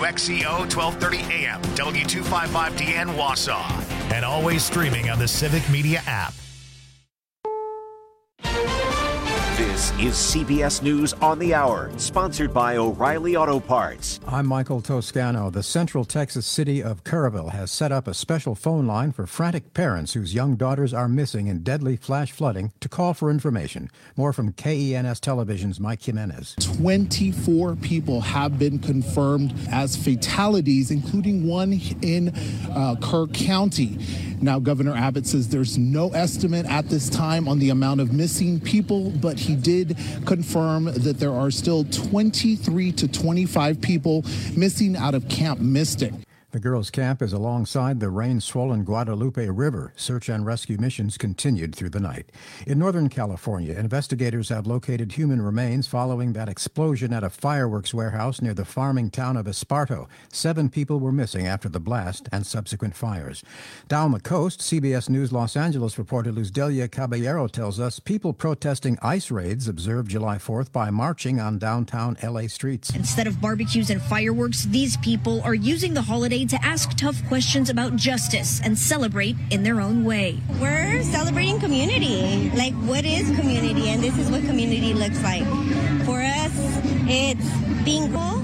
WXCO 1230 AM, W255DN Wausau, and always streaming on the Civic Media app. This is CBS News on the Hour, sponsored by O'Reilly Auto Parts. I'm Michael Toscano. The Central Texas city of Kerrville has set up a special phone line for frantic parents whose young daughters are missing in deadly flash flooding to call for information. More from KENS Television's Mike Jimenez. 24 people have been confirmed as fatalities, including one in Kerr County. Now, Governor Abbott says there's no estimate at this time on the amount of missing people, but he did confirm that there are still 23 to 25 people missing out of Camp Mystic. The girls' camp is alongside the rain-swollen Guadalupe River. Search and rescue missions continued through the night. In Northern California, investigators have located human remains following that explosion at a fireworks warehouse near the farming town of Esparto. 7 people were missing after the blast and subsequent fires. Down the coast, CBS News Los Angeles reporter Luz Delia Caballero tells us people protesting ICE raids observed July 4th by marching on downtown L.A. streets. Instead of barbecues and fireworks, these people are using the holiday to ask tough questions about justice and celebrate in their own way. We're celebrating community. Like, what is community? And this is what community looks like. For us, it's being cool,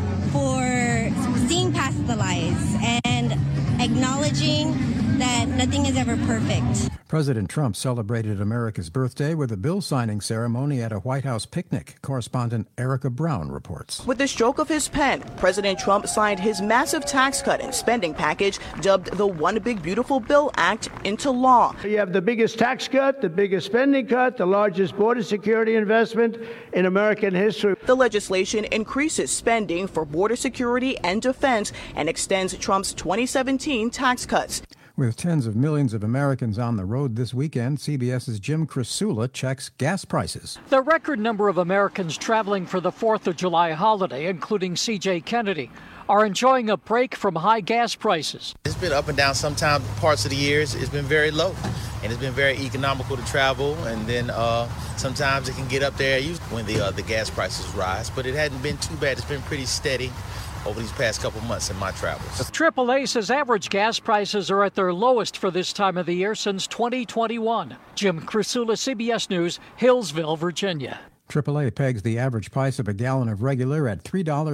for seeing past the lies and acknowledging that nothing is ever perfect. President Trump celebrated America's birthday with a bill signing ceremony at a White House picnic. Correspondent Erica Brown reports. With the stroke of his pen, President Trump signed his massive tax cut and spending package, dubbed the One Big Beautiful Bill Act, into law. You have the biggest tax cut, the biggest spending cut, the largest border security investment in American history. The legislation increases spending for border security and defense and extends Trump's 2017 tax cuts. With tens of millions of Americans on the road this weekend, CBS's Jim Krasula checks gas prices. The record number of Americans traveling for the 4th of July holiday, including C.J. Kennedy, are enjoying a break from high gas prices. It's been up and down. Sometimes parts of the years it's been very low, and it's been very economical to travel. And then sometimes it can get up there when the gas prices rise. But it hadn't been too bad. It's been pretty steady over these past couple months in my travels. AAA says average gas prices are at their lowest for this time of the year since 2021. Jim Krasula, CBS News, Hillsville, Virginia. AAA pegs the average price of a gallon of regular at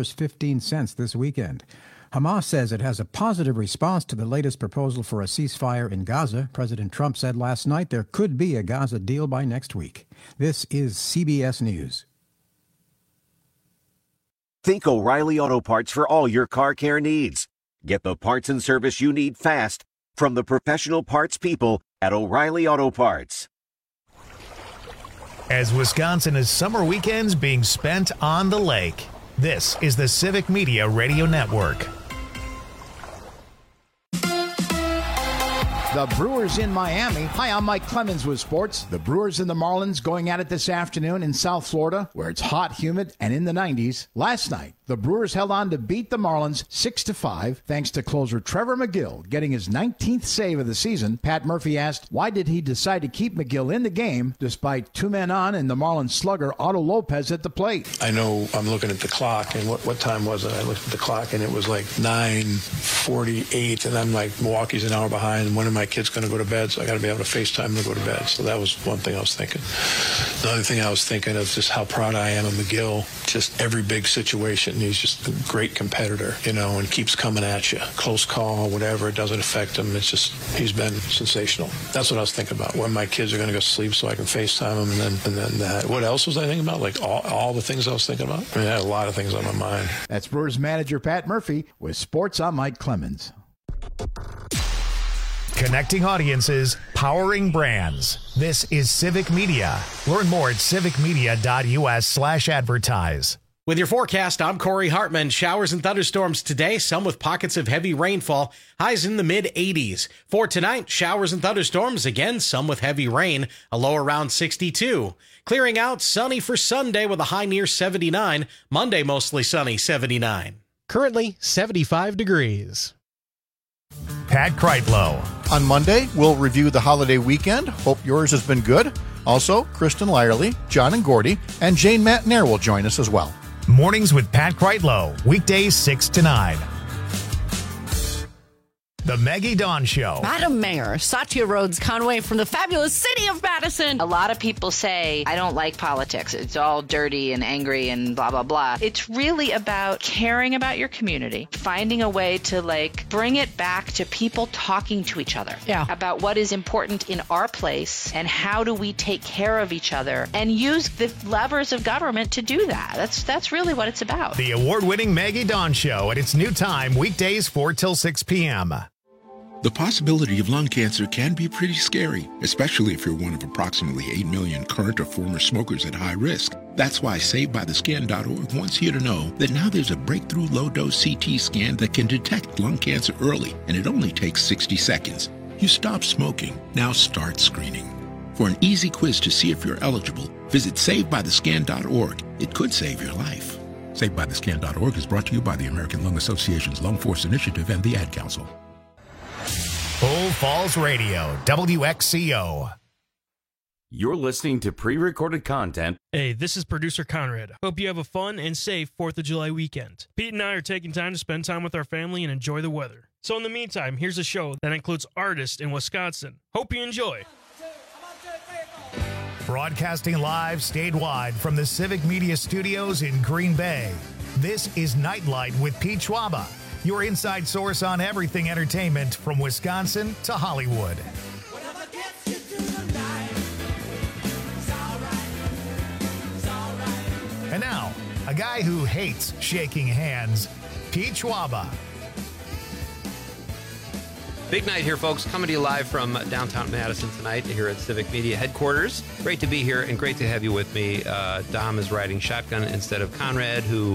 $3.15 this weekend. Hamas says it has a positive response to the latest proposal for a ceasefire in Gaza. President Trump said last night there could be a Gaza deal by next week. This is CBS News. Think O'Reilly Auto Parts for all your car care needs. Get the parts and service you need fast from the professional parts people at O'Reilly Auto Parts. As Wisconsin is summer weekends being spent on the lake, this is the Civic Media Radio Network. The Brewers in Miami. Hi, I'm Mike Clemens with sports. The Brewers and the Marlins going at it this afternoon in South Florida, where it's hot, humid, and in the 90s. Last night, the Brewers held on to beat the Marlins 6-5, thanks to closer Trevor McGill getting his 19th save of the season. Pat Murphy asked, why did he decide to keep McGill in the game despite 2 men on and the Marlins slugger Otto Lopez at the plate? I know I'm looking at the clock, and what time was it? I looked at the clock, and it was like 9:48, and I'm like, Milwaukee's an hour behind, and when am I kids going to go to bed, so I got to be able to FaceTime to go to bed. So that was one thing I was thinking. The other thing I was thinking of just how proud I am of McGill. Just every big situation, he's just a great competitor, and keeps coming at you. Close call, whatever, it doesn't affect him. It's just, he's been sensational. That's what I was thinking about, when my kids are going to go to sleep so I can FaceTime them, and then that. What else was I thinking about? Like all the things I was thinking about? I mean, I had a lot of things on my mind. That's Brewers manager Pat Murphy with Sports. I'm Mike Clemens. Connecting audiences, powering brands. This is Civic Media. Learn more at civicmedia.us/advertise. With your forecast, I'm Corey Hartman. Showers and thunderstorms today, some with pockets of heavy rainfall, highs in the mid-80s. For tonight, showers and thunderstorms, again, some with heavy rain, a low around 62. Clearing out, sunny for Sunday with a high near 79. Monday, mostly sunny, 79. Currently, 75 degrees. Pat Kreitlow. On Monday, we'll review the holiday weekend. Hope yours has been good. Also, Kristen Lyerly, John and Gordy, and Jane Matnair will join us as well. Mornings with Pat Kreitlow, weekdays 6 to 9. The Maggie Dawn Show. Madam Mayor, Satya Rhodes Conway from the fabulous city of Madison. A lot of people say, I don't like politics. It's all dirty and angry and blah, blah, blah. It's really about caring about your community, finding a way to bring it back to people talking to each other about what is important in our place and how do we take care of each other and use the levers of government to do that. That's really what it's about. The award-winning Maggie Dawn Show at its new time, weekdays 4 till 6 p.m. The possibility of lung cancer can be pretty scary, especially if you're one of approximately 8 million current or former smokers at high risk. That's why SaveByTheScan.org wants you to know that now there's a breakthrough low-dose CT scan that can detect lung cancer early, and it only takes 60 seconds. You stop smoking, now start screening. For an easy quiz to see if you're eligible, visit SaveByTheScan.org. It could save your life. SaveByTheScan.org is brought to you by the American Lung Association's Lung Force Initiative and the Ad Council. Bull Falls Radio, WXCO. You're listening to pre-recorded content. Hey, this is producer Conrad. Hope you have a fun and safe 4th of July weekend. Pete and I are taking time to spend time with our family and enjoy the weather. So in the meantime, here's a show that includes artists in Wisconsin. Hope you enjoy. Broadcasting live statewide from the Civic Media Studios in Green Bay. This is Nightlight with Pete Schwaba, your inside source on everything entertainment from Wisconsin to Hollywood. And now, a guy who hates shaking hands, Pete Schwaba. Big night here, folks. Coming to you live from downtown Madison tonight here at Civic Media headquarters. Great to be here and great to have you with me. Dom is riding shotgun instead of Conrad, who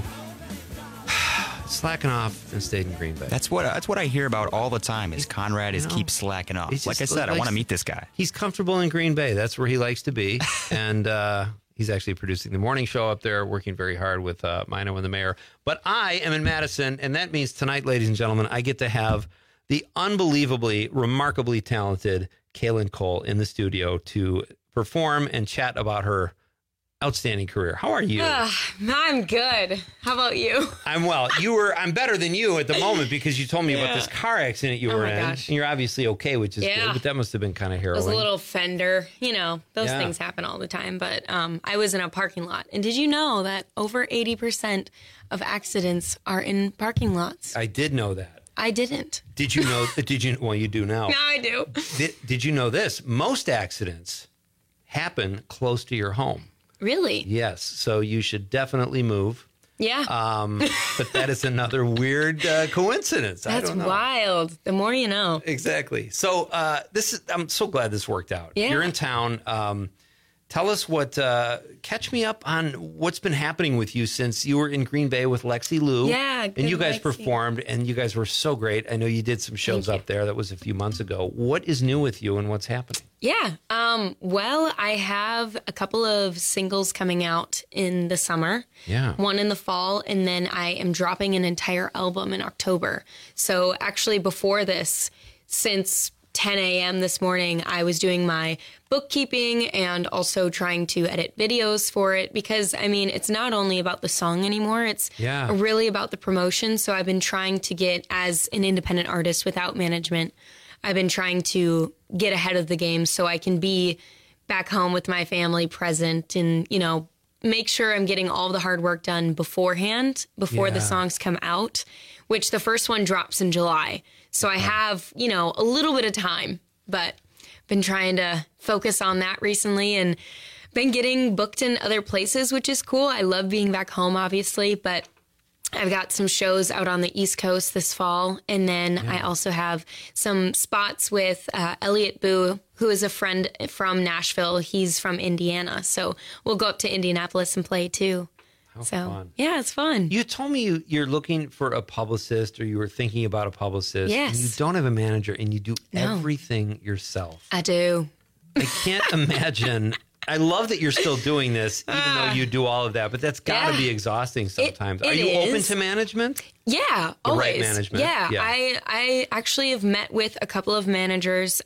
slacking off and stayed in Green Bay. That's what I hear about all the time is Conrad keeps slacking off. Like I said, I want to meet this guy. He's comfortable in Green Bay. That's where he likes to be. And he's actually producing the morning show up there, working very hard with Mino and the mayor. But I am in Madison, and that means tonight, ladies and gentlemen, I get to have the unbelievably, remarkably talented Kaylin Cole in the studio to perform and chat about her outstanding career. How are you? I'm good. How about you? I'm well. I'm better than you at the moment because you told me about this car accident you were in. Gosh. And you're obviously okay, which is good, but that must have been kind of harrowing. It was a little fender. Those things happen all the time. But I was in a parking lot. And did you know that over 80% of accidents are in parking lots? I did know that. I didn't. Did you know? Well, you do now. Now I do. Did you know this? Most accidents happen close to your home. Really? Yes. So you should definitely move. Yeah. But that is another weird coincidence. That's I don't know. Wild. The more you know. Exactly. So I'm so glad this worked out. Yeah. You're in town. Tell us catch me up on what's been happening with you since you were in Green Bay with Lexi Lou. Yeah. And you guys performed, and you guys were so great. I know you did some shows up there. That was a few months ago. What is new with you and what's happening? Yeah. Well, I have a couple of singles coming out in the summer. Yeah. One in the fall, and then I am dropping an entire album in October. So actually before this, since 10 a.m. this morning, I was doing my bookkeeping and also trying to edit videos for it because, it's not only about the song anymore. It's really about the promotion. So I've been trying to get, as an independent artist without management, I've been trying to get ahead of the game so I can be back home with my family present and, make sure I'm getting all the hard work done beforehand, before the songs come out, which the first one drops in July. So I have, a little bit of time, but been trying to focus on that recently and been getting booked in other places, which is cool. I love being back home, obviously, but I've got some shows out on the East Coast this fall. And then I also have some spots with Elliot Boo, who is a friend from Nashville. He's from Indiana. So we'll go up to Indianapolis and play too. How fun. Yeah, it's fun. You told me you're looking for a publicist or you were thinking about a publicist. Yes. And you don't have a manager and you do everything yourself. I do. I can't imagine. I love that you're still doing this, even though you do all of that, but that's got to be exhausing sometimes. Are you open to management? Yeah, the always. Right management. Yeah. I actually have met with a couple of managers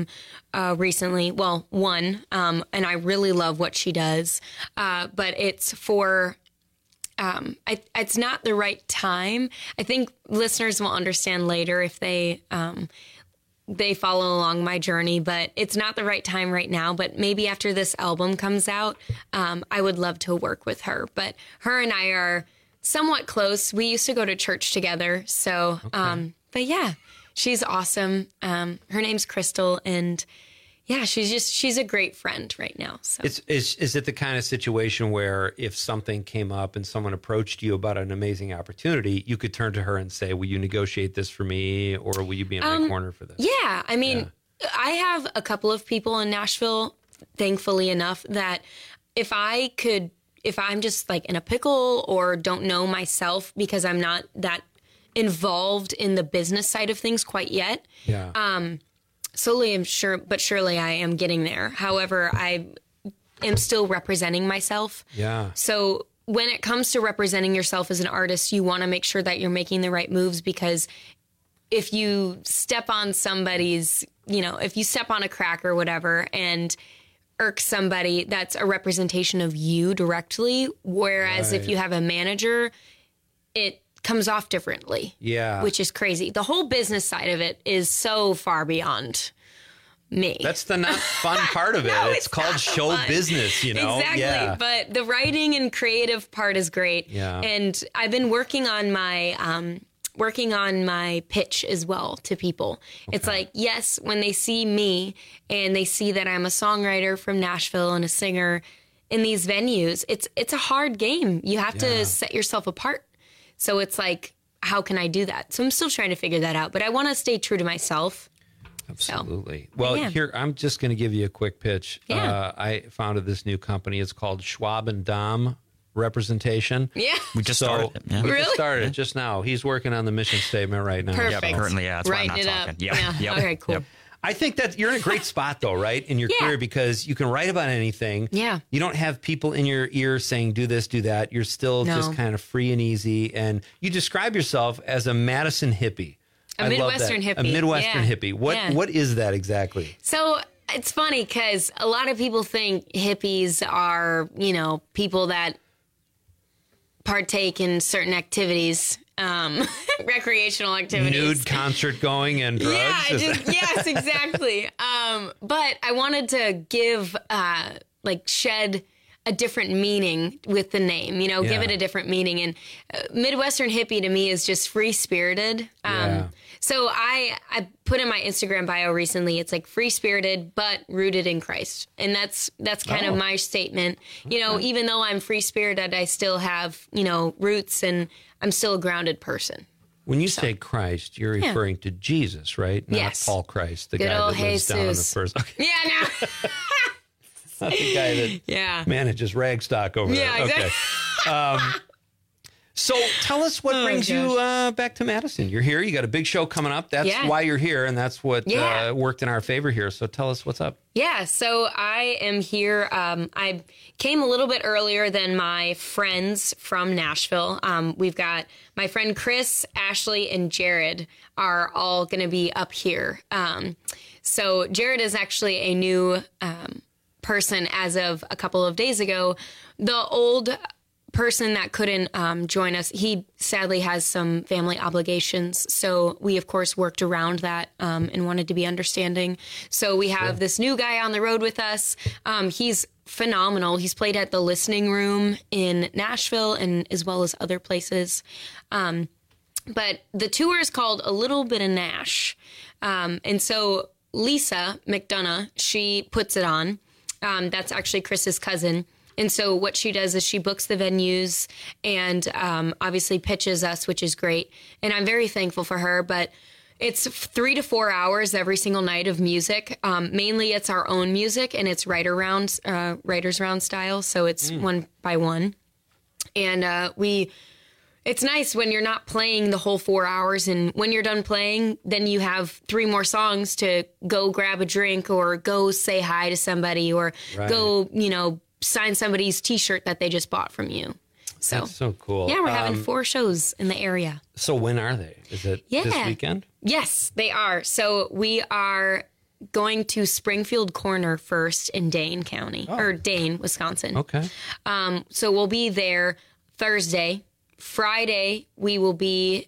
recently. Well, one, and I really love what she does, but it's for it's not the right time. I think listeners will understand later if they follow along my journey, but it's not the right time right now. But maybe after this album comes out, I would love to work with her. But her and I are somewhat close. We used to go to church together. So, but yeah, she's awesome. Her name's Crystal, and yeah, she's a great friend right now. So is it the kind of situation where if something came up and someone approached you about an amazing opportunity, you could turn to her and say, will you negotiate this for me, or will you be in my corner for this? Yeah. I mean, I have a couple of people in Nashville, thankfully enough, that if I'm just like in a pickle or don't know myself because I'm not that involved in the business side of things quite yet. Yeah. Slowly, but surely I am getting there. However, I am still representing myself. Yeah. So when it comes to representing yourself as an artist, you want to make sure that you're making the right moves, because if you step on somebody's, if you step on a crack or whatever and irk somebody, that's a representation of you directly. Whereas if you have a manager, it comes off differently. Yeah. Which is crazy. The whole business side of it is so far beyond me. That's the not fun part of it. No, it's called show business, Exactly. Yeah. But the writing and creative part is great. Yeah. And I've been working on my pitch as well to people. Okay. It's like, yes, when they see me and they see that I'm a songwriter from Nashville and a singer in these venues, it's a hard game. You have to set yourself apart. So it's like, how can I do that? So I'm still trying to figure that out, but I want to stay true to myself. Absolutely. So, well, here, I'm just going to give you a quick pitch. Yeah. I founded this new company. It's called Schwab and Dom Representation. Yeah. We just started it. Yeah. We Really? just started just now. He's working on the mission statement right now. Perfect. Yep, currently, that's why I'm not Writing it talking. up. Yep. Yeah. Okay, cool. Yep. I think that you're in a great spot, though, right, in your career, because you can write about anything. Yeah. You don't have people in your ear saying, do this, do that. You're still just kind of free and easy. And you describe yourself as a Madison hippie. A Midwestern hippie. A Midwestern hippie. What is that exactly? So it's funny because a lot of people think hippies are, people that partake in certain activities. Recreational activities, nude concert going and drugs. Yes, exactly. But I wanted to give, shed a different meaning with the name, give it a different meaning. And Midwestern hippie to me is just free spirited. So I put in my Instagram bio recently, it's like free spirited, but rooted in Christ. And that's kind of my statement. Even though I'm free spirited, I still have, roots, and I'm still a grounded person. When you say Christ, you're referring to Jesus, right? Not Paul Christ, the Good guy old that lives down in the first. Okay. Yeah, no. Not the guy that manages Ragstock over there. Exactly. Okay. So tell us what brings you back to Madison. You're here. You got a big show coming up. That's why you're here, and that's what worked in our favor here. So tell us what's up. Yeah, so I am here. I came a little bit earlier than my friends from Nashville. We've got my friend Chris, Ashley, and Jared are all going to be up here. So Jared is actually a new person as of a couple of days ago. The old person that couldn't join us, he sadly has some family obligations. So we, of course, worked around that and wanted to be understanding. So we have this new guy on the road with us. He's phenomenal. He's played at the Listening Room in Nashville and as well as other places. But the tour is called A Little Bit of Nash. And so Lisa McDonough, she puts it on. That's actually Chris's cousin. And so what she does is she books the venues and obviously pitches us, which is great. And I'm very thankful for her. But it's 3 to 4 hours every single night of music. Mainly it's our own music, and it's writers round style. So it's one by one. And it's nice when you're not playing the whole 4 hours, and when you're done playing, then you have 3 more songs to go grab a drink or go say hi to somebody or go, sign somebody's T-shirt that they just bought from you. So that's so cool. Yeah, we're having 4 shows in the area. So when are they? Is it this weekend? Yes, they are. So we are going to Springfield Corner first in Dane County, or Dane, Wisconsin. Okay. So we'll be there Thursday. Friday, we will be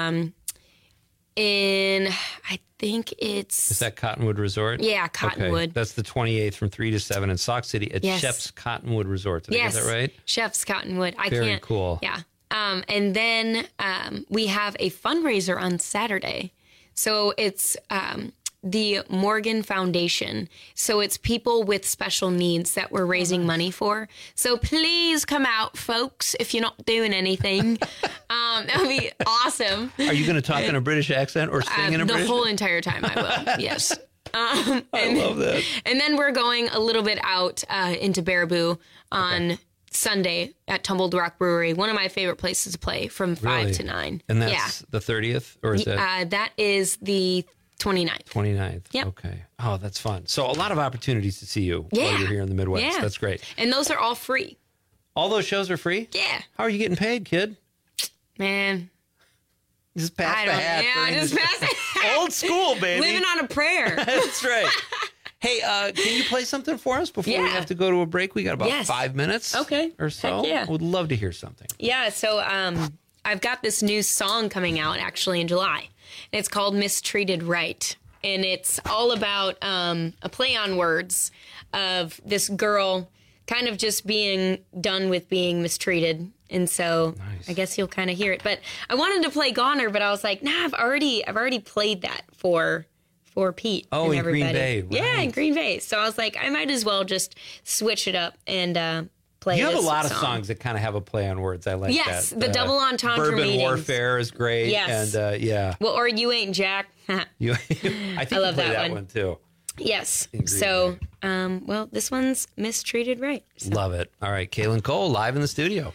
in, I think it's... Is that Cottonwood Resort? Yeah, Cottonwood. Okay. That's the 28th from 3 to 7 in Sauk City at Chef's Cottonwood Resort. Did I get that right? Chef's Cottonwood. Very cool. Yeah. And then we have a fundraiser on Saturday. So it's the Morgan Foundation. So it's people with special needs that we're raising money for. So please come out, folks, if you're not doing anything. That would be awesome. Are you going to talk in a British accent or sing in a British? The whole entire time I will, yes. I love that. And then we're going a little bit out into Baraboo on Sunday at Tumbled Rock Brewery, one of my favorite places to play from 5 to 9. And that's the 30th? Or is that? That is the 29th. 29th. Yep. Okay. Oh, that's fun. So a lot of opportunities to see you while you're here in the Midwest. Yeah. That's great. And those are all free. All those shows are free? Yeah. How are you getting paid, kid? Man. Just pass the hat. Yeah, just pass the hat. Old school, baby. Living on a prayer. That's right. Hey, can you play something for us before we have to go to a break? We got about 5 minutes or so. Heck yeah. Would love to hear something. Yeah, so I've got this new song coming out actually in July. And it's called Mistreated Right. And it's all about a play on words of this girl kind of just being done with being mistreated. And so I guess you'll kind of hear it. But I wanted to play Goner, but I was like, nah, I've already played that for Pete and everybody. Green Bay. Right. Yeah, in Green Bay. So I was like, I might as well just switch it up and play You have this a lot song. of songs that kind of have a play on words. I like that. Yes, the double entendre Bourbon meanings. Warfare is great. Yes. And yeah. Well, or You Ain't Jack. I think I love you play that one too. Yes. So, well, this one's Mistreated Right. So. Love it. All right, Kaylin Cole live in the studio.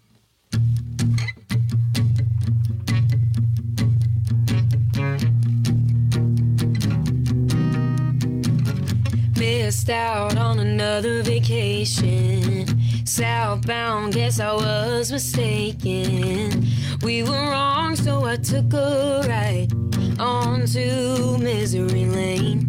Missed out on another vacation. Southbound, guess I was mistaken. We were wrong, so I took a ride onto Misery Lane.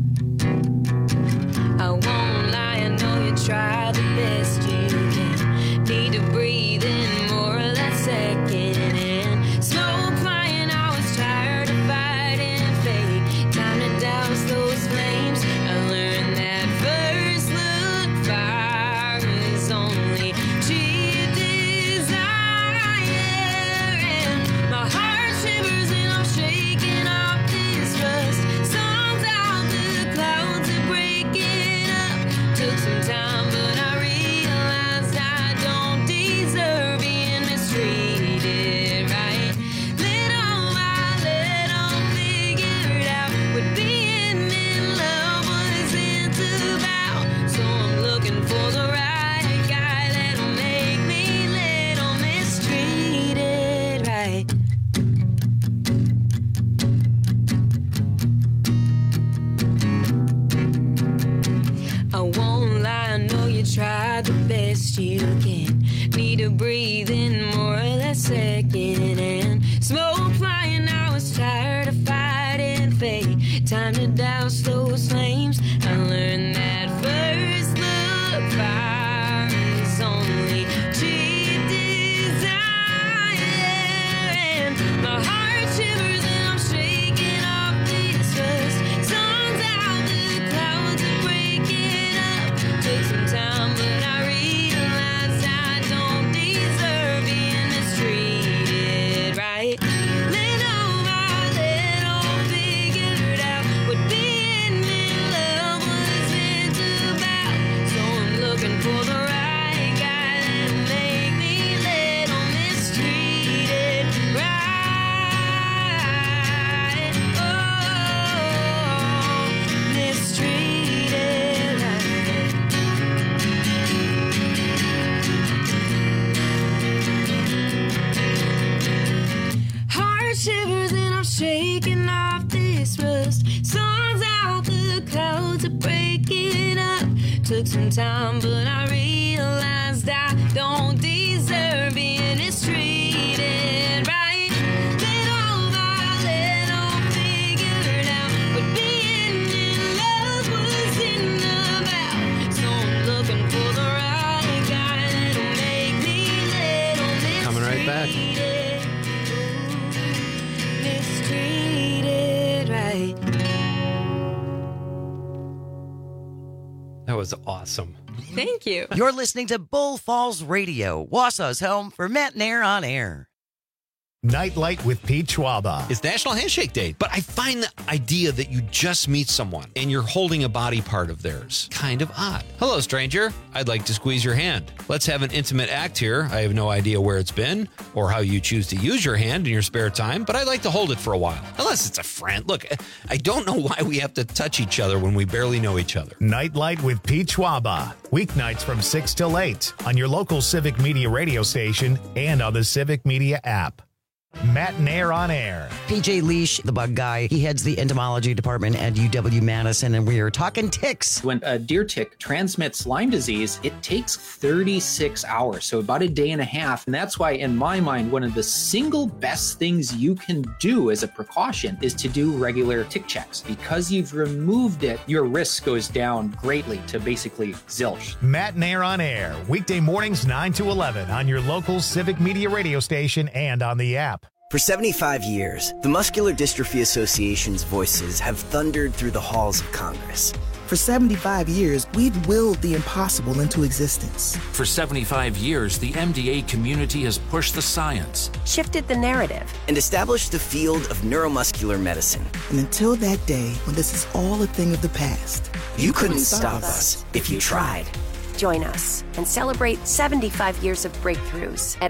I won't lie, I know you tried the best you can. Need to breathe in more of that second and smoke flying. I was tired of fighting fate. Time to douse those flames. I learned that first look fire is only cheap desire. And my heart shivers and I'm shaking off this rust. Sun's out, the clouds are breaking up. Took some time, but I realized I don't deserve being mistreated right. Little by little, figured out what being in love wasn't about. So I'm looking for the right guy that'll make me little mistreated right. I won't lie, I know you tried the best you can. Need to breathe in more of that second and smoke flying. I was tired of fighting fate. Time to douse those flames. I learned that first look fire is only cheap desire. And my heart shivers and I'm shaking off this rust. Sun's out, the clouds are breaking up. Took some time, but I realized I don't deserve being mistreated right. Little by little, figured out what being in love wasn't about. So I'm looking for the right guy that'll make me little mistreated right. Oh, mistreated right. Heart shivers and I'm shaking off this rust. Sun's out, the clouds are breaking up. Took some time, but I realized I don't deserve being mistreated right. Little by little, figured out what being in love wasn't about. So I'm looking for the right guy that'll make me little mistreated. Coming That was awesome. Thank you. You're listening to Bull Falls Radio, Wausau's home for Matt Nair on Air. Nightlight with Pete Schwaba. It's National Handshake Day, but I find the idea that you just meet someone and you're holding a body part of theirs kind of odd. Hello, stranger. I'd like to squeeze your hand. Let's have an intimate act here. I have no idea where it's been or how you choose to use your hand in your spare time, but I'd like to hold it for a while. Unless it's a friend. Look, I don't know why we have to touch each other when we barely know each other. Nightlight with Pete Schwaba. Weeknights from 6 till 8 on your local Civic Media radio station and on the Civic Media app. Matt Nair on Air. PJ Leash, the bug guy, he heads the entomology department at UW-Madison, and we are talking ticks. When a deer tick transmits Lyme disease, it takes 36 hours, so about a day and a half. And that's why, in my mind, one of the single best things you can do as a precaution is to do regular tick checks. Because you've removed it, your risk goes down greatly to basically zilch. Matt Nair on Air, weekday mornings 9 to 11 on your local Civic Media radio station and on the app. For 75 years, the Muscular Dystrophy Association's voices have thundered through the halls of Congress. For 75 years, we've willed the impossible into existence. For 75 years, the MDA community has pushed the science, shifted the narrative, and established the field of neuromuscular medicine. And until that day when this is all a thing of the past, you couldn't stop us if you tried. Join us and celebrate 75 years of breakthroughs at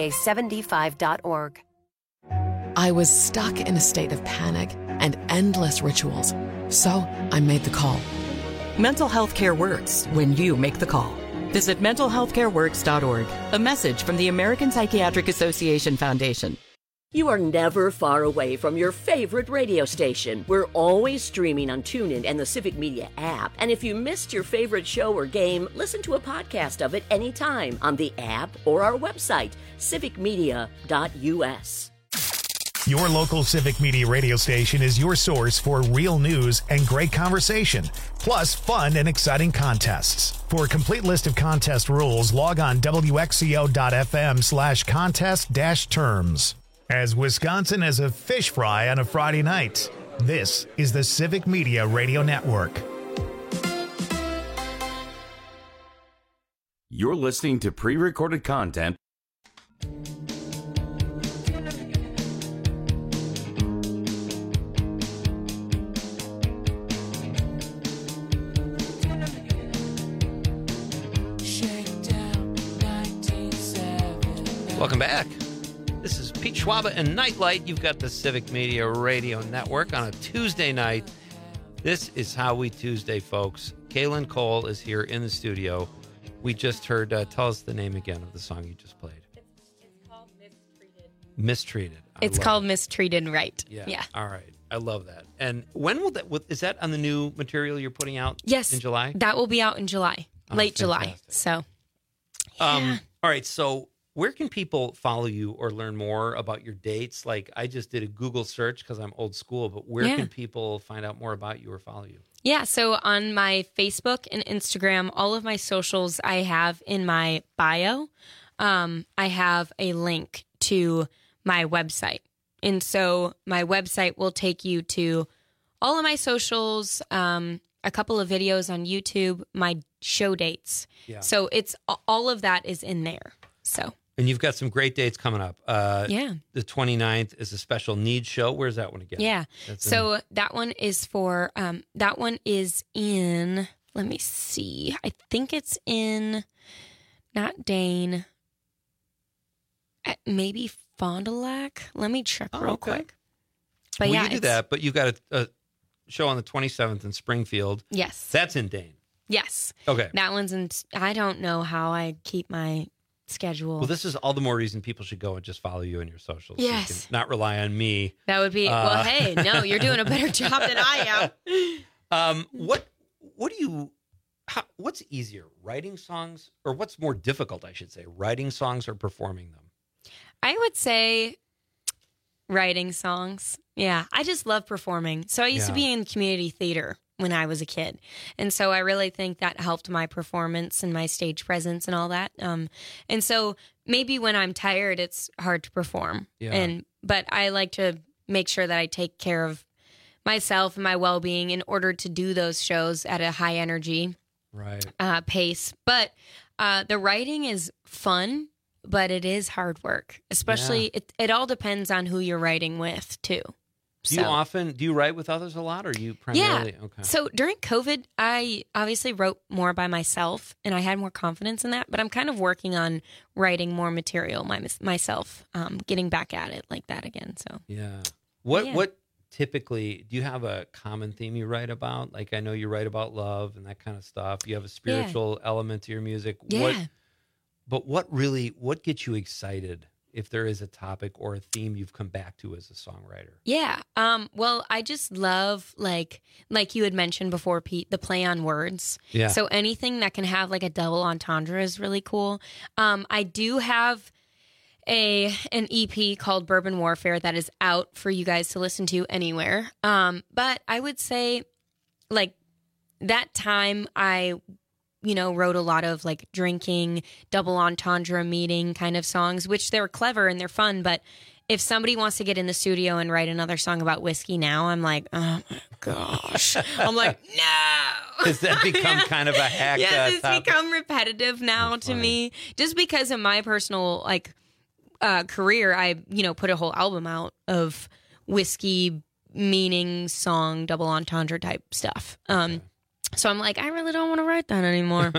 MDA75.org. I was stuck in a state of panic and endless rituals, so I made the call. Mental health care works when you make the call. Visit mentalhealthcareworks.org. A message from the American Psychiatric Association Foundation. You are never far away from your favorite radio station. We're always streaming on TuneIn and the Civic Media app. And if you missed your favorite show or game, listen to a podcast of it anytime on the app or our website, civicmedia.us. Your local Civic Media radio station is your source for real news and great conversation, plus fun and exciting contests. For a complete list of contest rules, log on wxco.fm/contest-terms. As Wisconsin has a fish fry on a Friday night, this is the Civic Media Radio Network. You're listening to pre-recorded content. Welcome back. This is Pete Schwaba and Nightlight. You've got the Civic Media Radio Network on a Tuesday night. This is How We Tuesday, folks. Kaylin Cole is here in the studio. We just heard, tell us the name again of the song you just played. It's called Mistreated. Mistreated. It's called Mistreated Right. Yeah. All right. I love that. And when will that, is that on the new material you're putting out? Yes. In July? That will be out in July, late fantastic. July. So, yeah. All right. So, where can people follow you or learn more about your dates? Like, I just did a Google search because I'm old school, but where can people find out more about you or follow you? Yeah, so on my Facebook and Instagram, all of my socials I have in my bio. I have a link to my website. And so my website will take you to all of my socials, a couple of videos on YouTube, my show dates. Yeah. So it's all of that is in there. So. And you've got some great dates coming up. The 29th is a special needs show. Where's that one again? Yeah. So that one is for, that one is in, let me see. I think it's in, not Dane, maybe Fond du Lac. Let me check real quick. But you do that, but you got a show on the 27th in Springfield. Yes. That's in Dane. Yes. Okay. That one's in, I don't know how I keep my schedule. Well, this is all the more reason people should go and just follow you in your socials. Yes. So you can not rely on me. That would be, well, hey, no, you're doing a better job than I am. What's easier, writing songs, or what's more difficult, I should say, writing songs or performing them? I would say writing songs. Yeah, I just love performing. So I used to be in community theater when I was a kid. And so I really think that helped my performance and my stage presence and all that. And so maybe when I'm tired, it's hard to perform. Yeah. But I like to make sure that I take care of myself and my well-being in order to do those shows at a high energy. pace. But the writing is fun, but it is hard work. Especially, it all depends on who you're writing with, too. Do you write with others a lot, or you primarily? Yeah. Okay. So during COVID, I obviously wrote more by myself, and I had more confidence in that. But I'm kind of working on writing more material myself, getting back at it like that again. So what typically do you have a common theme you write about? Like I know you write about love and that kind of stuff. You have a spiritual element to your music. Yeah. What gets you excited? If there is a topic or a theme you've come back to as a songwriter. Yeah. Well, I just love, like you had mentioned before, Pete, the play on words. Yeah. So anything that can have like a double entendre is really cool. I do have an EP called Bourbon Warfare that is out for you guys to listen to anywhere. But I would say, like, that time I wrote a lot of like drinking, double entendre meaning kind of songs, which they're clever and they're fun. But if somebody wants to get in the studio and write another song about whiskey now, I'm like, oh my gosh. I'm like, no. Has that become kind of a hack? Yes, it's become repetitive now to me. Just because of my personal career, I, put a whole album out of whiskey meaning song, double entendre type stuff. So I'm like, I really don't want to write that anymore.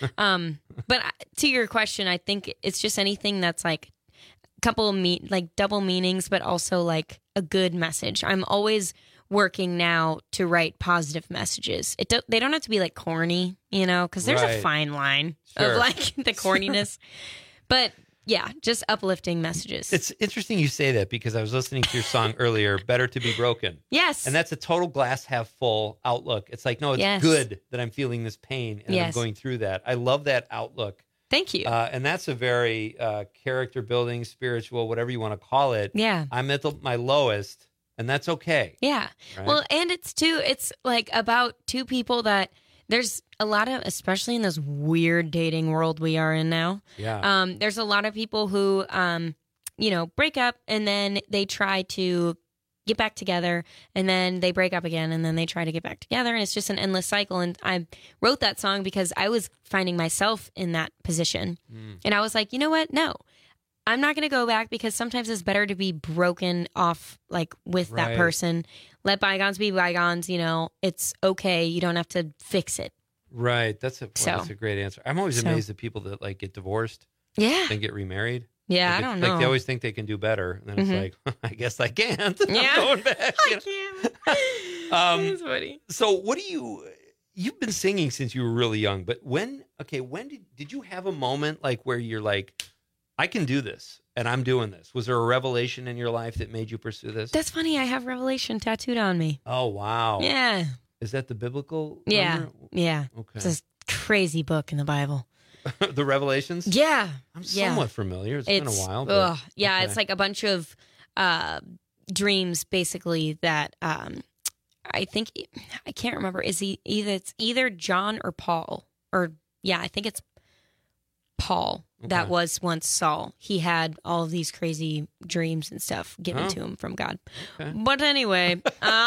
But to your question, I think it's just anything that's like a couple of double meanings, but also like a good message. I'm always working now to write positive messages. They don't have to be like corny, because there's a fine line of like the corniness. But yeah, just uplifting messages. It's interesting you say that because I was listening to your song earlier, Better to Be Broken. Yes. And that's a total glass half full outlook. It's like, no, it's good that I'm feeling this pain and I'm going through that. I love that outlook. Thank you. And that's a very character building, spiritual, whatever you want to call it. Yeah. I'm at my lowest, and that's okay. Yeah. Right? Well, and it's like about two people that there's a lot of, especially in this weird dating world we are in now. Yeah. There's a lot of people who, break up and then they try to get back together and then they break up again and then they try to get back together. And it's just an endless cycle. And I wrote that song because I was finding myself in that position. And I was like, you know what? No, I'm not going to go back because sometimes it's better to be broken off like with that person. Let bygones be bygones. It's okay. You don't have to fix it. Right. That's a great answer. I'm always amazed at people that like get divorced. Yeah. Then get remarried. Yeah, I don't know. Like they always think they can do better. And then it's like, I guess I can't. Yeah. I'm going back. I can't. That's funny. So what you've been singing since you were really young, but when did you have a moment like where you're like, I can do this and I'm doing this? Was there a revelation in your life that made you pursue this? That's funny. I have Revelation tattooed on me. Oh, wow. Yeah. Is that the biblical number? Yeah. Okay. It's a crazy book in the Bible. The Revelations? Yeah. I'm somewhat familiar. It's been a while. But, yeah, it's like a bunch of dreams, basically, that I think, I can't remember. It's either John or Paul. I think it's Paul that was once Saul. He had all of these crazy dreams and stuff given to him from God. Okay. But anyway,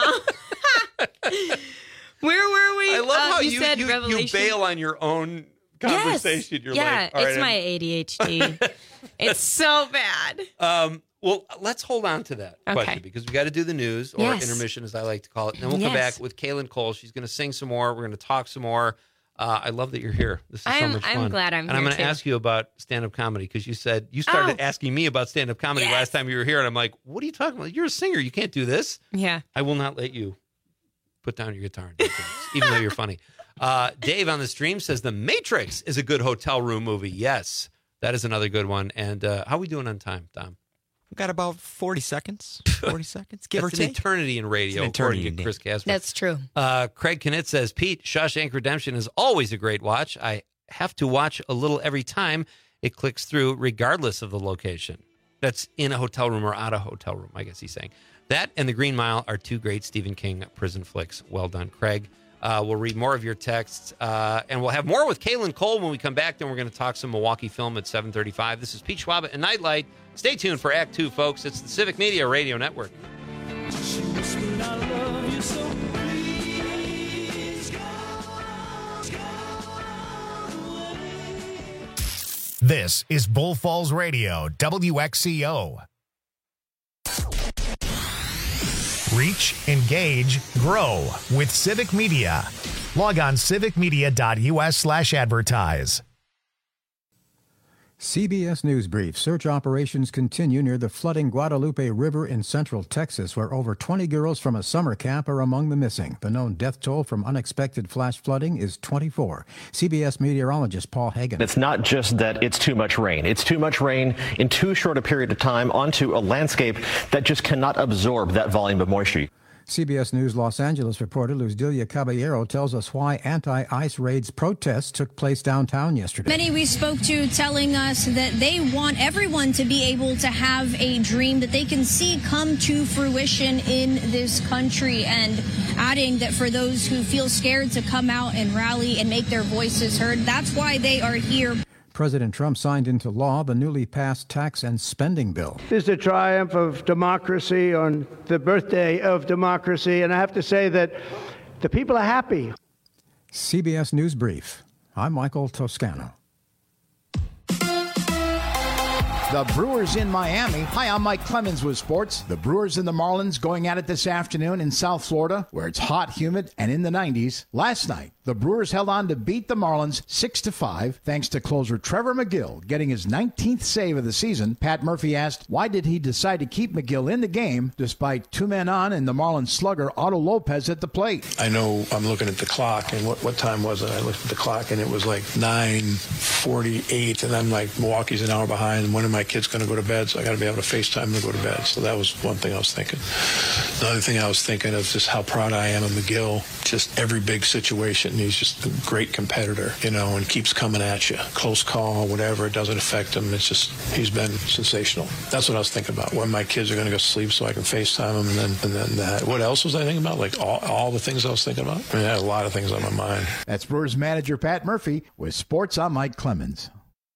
where were we? I love how you said you bail on your own conversation. Yes. You're like, all right, it's my ADHD. It's so bad. Well, let's hold on to that question because we got to do the news or intermission, as I like to call it. And then we'll come back with Kaylin Cole. She's going to sing some more. We're going to talk some more. I love that you're here. This is so much fun. I'm glad I'm here. And I'm going to ask you about stand-up comedy because you said you started asking me about stand-up comedy last time you were here. And I'm like, what are you talking about? You're a singer. You can't do this. Yeah. I will not let you put down your guitar and do things, even though you're funny. Dave on the stream says The Matrix is a good hotel room movie. Yes, that is another good one. And how are we doing on time, Dom? We've got about 40 seconds. 40 seconds, give or take. That's an eternity in radio, according to Chris Casper. That's true. Craig Knit says, Pete, Shawshank Redemption is always a great watch. I have to watch a little every time it clicks through, regardless of the location. That's in a hotel room or out of a hotel room, I guess he's saying. That and The Green Mile are two great Stephen King prison flicks. Well done, Craig. We'll read more of your texts, and we'll have more with Kaylin Cole when we come back. Then we're going to talk some Milwaukee film at 7:35. This is Pete Schwaba and Nightlight. Stay tuned for Act 2, folks. It's the Civic Media Radio Network. This is Bull Falls Radio, WXCO. Reach, engage, grow with Civic Media. Log on civicmedia.us/advertise. CBS News Brief. Search operations continue near the flooding Guadalupe River in central Texas, where over 20 girls from a summer camp are among the missing. The known death toll from unexpected flash flooding is 24. CBS meteorologist Paul Hagan. It's not just that it's too much rain. It's too much rain in too short a period of time onto a landscape that just cannot absorb that volume of moisture. CBS News Los Angeles reporter Luz Delia Caballero tells us why anti-ICE raids protests took place downtown yesterday. Many we spoke to telling us that they want everyone to be able to have a dream that they can see come to fruition in this country, and adding that for those who feel scared to come out and rally and make their voices heard, that's why they are here. President Trump signed into law the newly passed tax and spending bill. This is a triumph of democracy on the birthday of democracy, and I have to say that the people are happy. CBS News Brief. I'm Michael Toscano. The Brewers in Miami. Hi, I'm Mike Clemens with sports. The Brewers and the Marlins going at it this afternoon in South Florida, where it's hot, humid, and in the 90s. Last night, the Brewers held on to beat the Marlins 6-5, thanks to closer Trevor McGill getting his 19th save of the season. Pat Murphy asked, why did he decide to keep McGill in the game despite two men on and the Marlins slugger Otto Lopez at the plate? I know I'm looking at the clock, and what time was it? I looked at the clock, and it was like 9:48, and I'm like, Milwaukee's an hour behind, and when am I kids going to go to bed, so I got to be able to FaceTime to go to bed. So that was one thing I was thinking. The other thing I was thinking of just how proud I am of McGill. Just every big situation, he's just a great competitor, and keeps coming at you. Close call, whatever, it doesn't affect him. It's just, he's been sensational. That's what I was thinking about, when my kids are going to go sleep so I can FaceTime them, and then that. What else was I thinking about? Like all the things I was thinking about? I mean, I had a lot of things on my mind. That's Brewers manager Pat Murphy with sports. I'm Mike Clemens.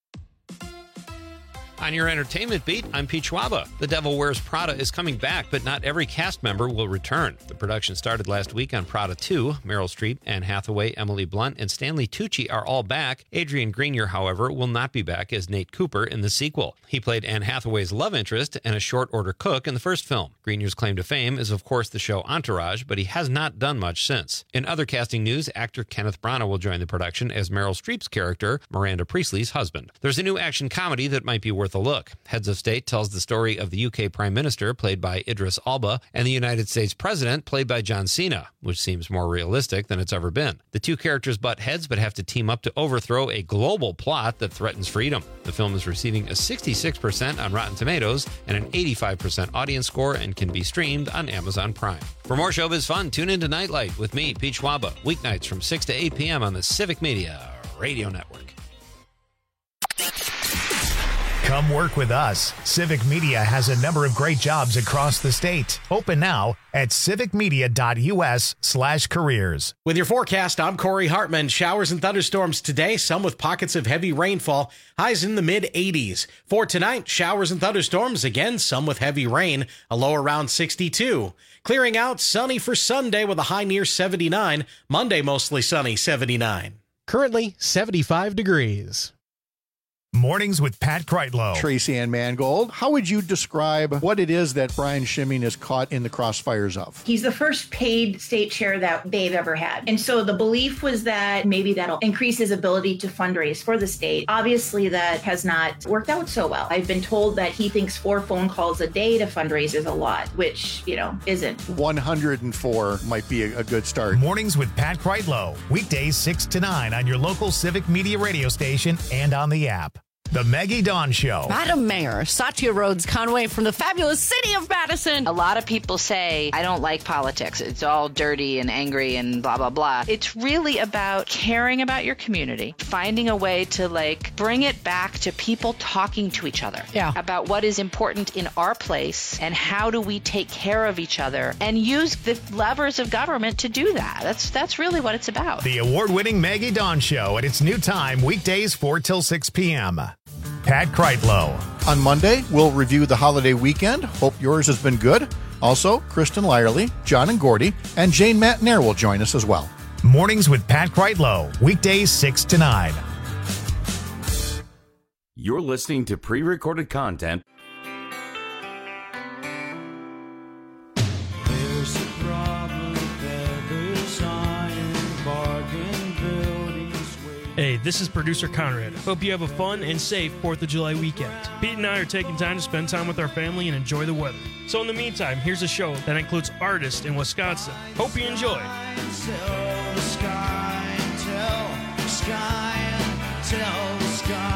On your entertainment beat, I'm Pete Schwaba. The Devil Wears Prada is coming back, but not every cast member will return. The production started last week on Prada 2. Meryl Streep, Anne Hathaway, Emily Blunt, and Stanley Tucci are all back. Adrian Grenier, however, will not be back as Nate Cooper in the sequel. He played Anne Hathaway's love interest and a short-order cook in the first film. Grenier's claim to fame is, of course, the show Entourage, but he has not done much since. In other casting news, actor Kenneth Branagh will join the production as Meryl Streep's character, Miranda Priestley's husband. There's a new action comedy that might be worth a look. Heads of State tells the story of the UK Prime Minister, played by Idris Elba, and the United States President, played by John Cena, which seems more realistic than it's ever been. The two characters butt heads but have to team up to overthrow a global plot that threatens freedom. The film is receiving a 66% on Rotten Tomatoes and an 85% audience score and can be streamed on Amazon Prime. For more showbiz fun, tune into Nightlight with me, Pete Schwaba, weeknights from 6 to 8 p.m. on the Civic Media Radio Network. Come work with us. Civic Media has a number of great jobs across the state. Open now at civicmedia.us/careers. With your forecast, I'm Corey Hartman. Showers and thunderstorms today, some with pockets of heavy rainfall. Highs in the mid-80s. For tonight, showers and thunderstorms, again, some with heavy rain, a low around 62. Clearing out, sunny for Sunday with a high near 79. Monday, mostly sunny, 79. Currently, 75 degrees. Mornings with Pat Kreitlow. Tracy Ann Mangold, how would you describe what it is that Brian Schimming is caught in the crossfires of? He's the first paid state chair that they've ever had. And so the belief was that maybe that'll increase his ability to fundraise for the state. Obviously, that has not worked out so well. I've been told that he thinks 4 phone calls a day to fundraise is a lot, which, isn't. 104 might be a good start. Mornings with Pat Kreitlow. Weekdays 6 to 9 on your local Civic Media radio station and on the app. The Maggie Dawn Show. Madam Mayor, Satya Rhodes Conway from the fabulous city of Madison. A lot of people say, I don't like politics. It's all dirty and angry and blah, blah, blah. It's really about caring about your community, finding a way to bring it back to people talking to each other about what is important in our place and how do we take care of each other and use the levers of government to do that. That's really what it's about. The award-winning Maggie Dawn Show at its new time, weekdays 4 till 6 p.m. Pat Kreitlow. On Monday, we'll review the holiday weekend. Hope yours has been good. Also, Kristen Lyerly, John and Gordy, and Jane Matnair will join us as well. Mornings with Pat Kreitlow, weekdays 6 to 9. You're listening to pre-recorded content. There's a problem, feathers iron, bargain buildings. Hey, this is producer Conrad. Hope you have a fun and safe 4th of July weekend. Pete and I are taking time to spend time with our family and enjoy the weather. So in the meantime, here's a show that includes artists in Wisconsin. Hope you enjoy. Tell the sky, tell the sky, tell the sky.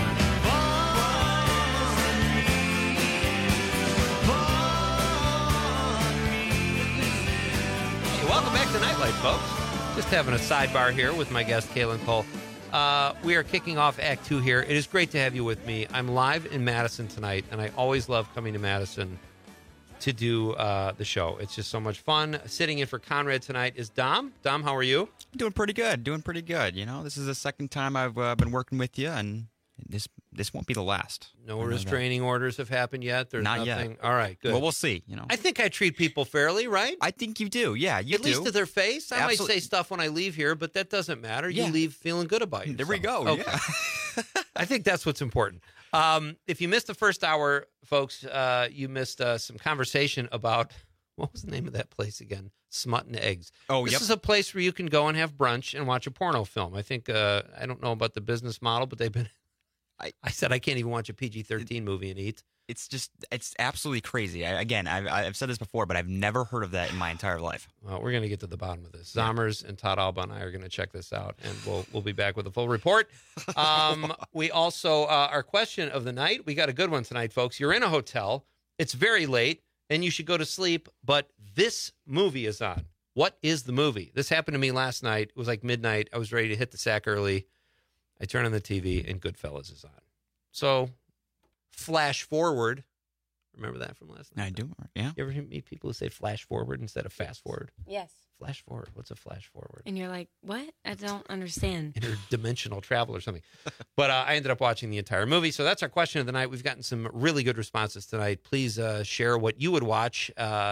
Welcome back to Nightlight, folks. Just having a sidebar here with my guest, Kaylin Cole. We are kicking off Act 2 here. It is great to have you with me. I'm live in Madison tonight, and I always love coming to Madison to do the show. It's just so much fun. Sitting in for Conrad tonight is Dom. Dom, how are you? Doing pretty good. You know, this is the second time I've been working with you, and this won't be the last. No restraining orders have happened yet? There's Not nothing? yet. All right, good. Well, we'll see, you know. I think I treat people fairly, right? I think you do. Yeah, you At least to their face. I might say stuff when I leave here, but that doesn't matter. Yeah. You leave feeling good about yourself. There we go. Okay. Yeah. I think that's what's important. If you missed the first hour, folks, you missed some conversation about, what was the name of that place again? Smut and Eggs. Oh, This yep. is a place where you can go and have brunch and watch a porno film. I think, I don't know about the business model, but they've been, I said I can't even watch a PG-13 movie and eat. It's absolutely crazy. I've said this before, but I've never heard of that in my entire life. Well, we're going to get to the bottom of this. Zommers and Todd Alba and I are going to check this out, and we'll be back with a full report. We also, our question of the night, we got a good one tonight, folks. You're in a hotel. It's very late, and you should go to sleep, but this movie is on. What is the movie? This happened to me last night. It was like midnight. I was ready to hit the sack early. I turn on the TV, and Goodfellas is on. So, flash forward. Remember that from last night? I do. Yeah. You ever meet people who say flash forward instead of fast forward? Yes. Flash forward. What's a flash forward? And you're like, what? I don't understand. Interdimensional travel or something. But I ended up watching the entire movie. So that's our question of the night. We've gotten some really good responses tonight. Please share what you would watch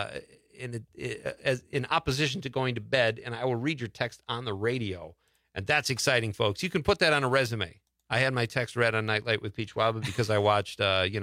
in opposition to going to bed, and I will read your text on the radio. And that's exciting, folks. You can put that on a resume. I had my text read on Nightlight with Peach Waba because I watched,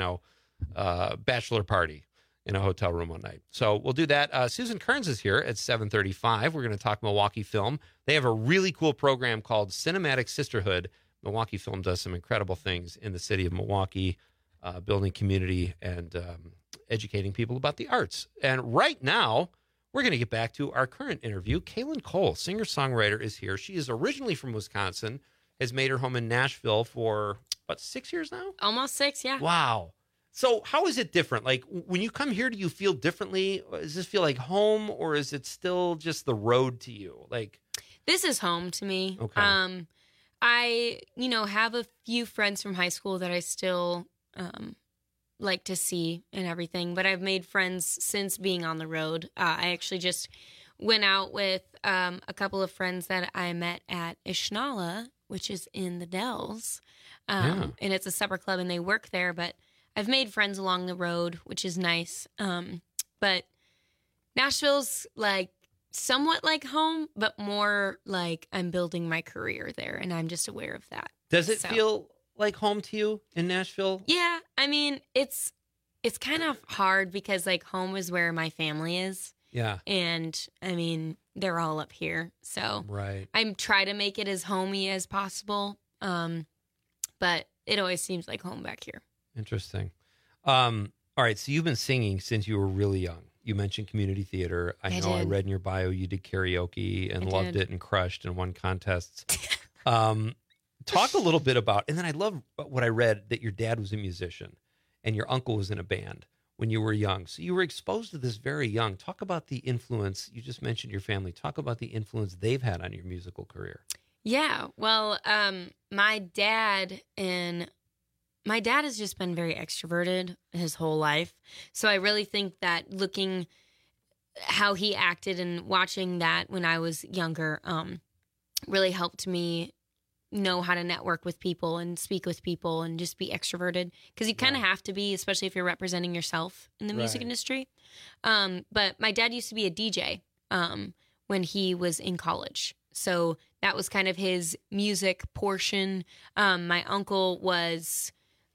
Bachelor Party in a hotel room one night. So we'll do that. Susan Kearns is here at 7:35. We're going to talk Milwaukee Film. They have a really cool program called Cinematic Sisterhood. Milwaukee Film does some incredible things in the city of Milwaukee, building community and educating people about the arts. And right now, we're going to get back to our current interview. Kaylin Cole, singer-songwriter, is here. She is originally from Wisconsin, has made her home in Nashville for, about 6 years now? Almost 6, yeah. Wow. So how is it different? Like, when you come here, do you feel differently? Does this feel like home, or is it still just the road to you? Like, this is home to me. Okay. I, have a few friends from high school that I still like to see and everything, but I've made friends since being on the road. I actually just went out with a couple of friends that I met at Ishnala, which is in the Dells, and it's a supper club, and they work there, but I've made friends along the road, which is nice. But Nashville's like somewhat like home, but more like I'm building my career there, and I'm just aware of that. Does it feel like home to you in Nashville? Yeah, I mean, it's kind of hard because like home is where my family is. Yeah. And I mean, they're all up here. So right. I try to make it as homey as possible. But it always seems like home back here. Interesting. All right. So you've been singing since you were really young. You mentioned community theater. I know I read in your bio you did karaoke and loved it and crushed and won contests. Talk a little bit about, and then I love what I read, that your dad was a musician and your uncle was in a band when you were young. So you were exposed to this very young. Talk about the influence. You just mentioned your family. Talk about the influence they've had on your musical career. Yeah. Well, my dad has just been very extroverted his whole life. So I really think that looking how he acted and watching that when I was younger really helped me know how to network with people and speak with people and just be extroverted, because you kind of have to be, especially if you're representing yourself in the music industry. But my dad used to be a DJ when he was in college. So that was kind of his music portion. My uncle was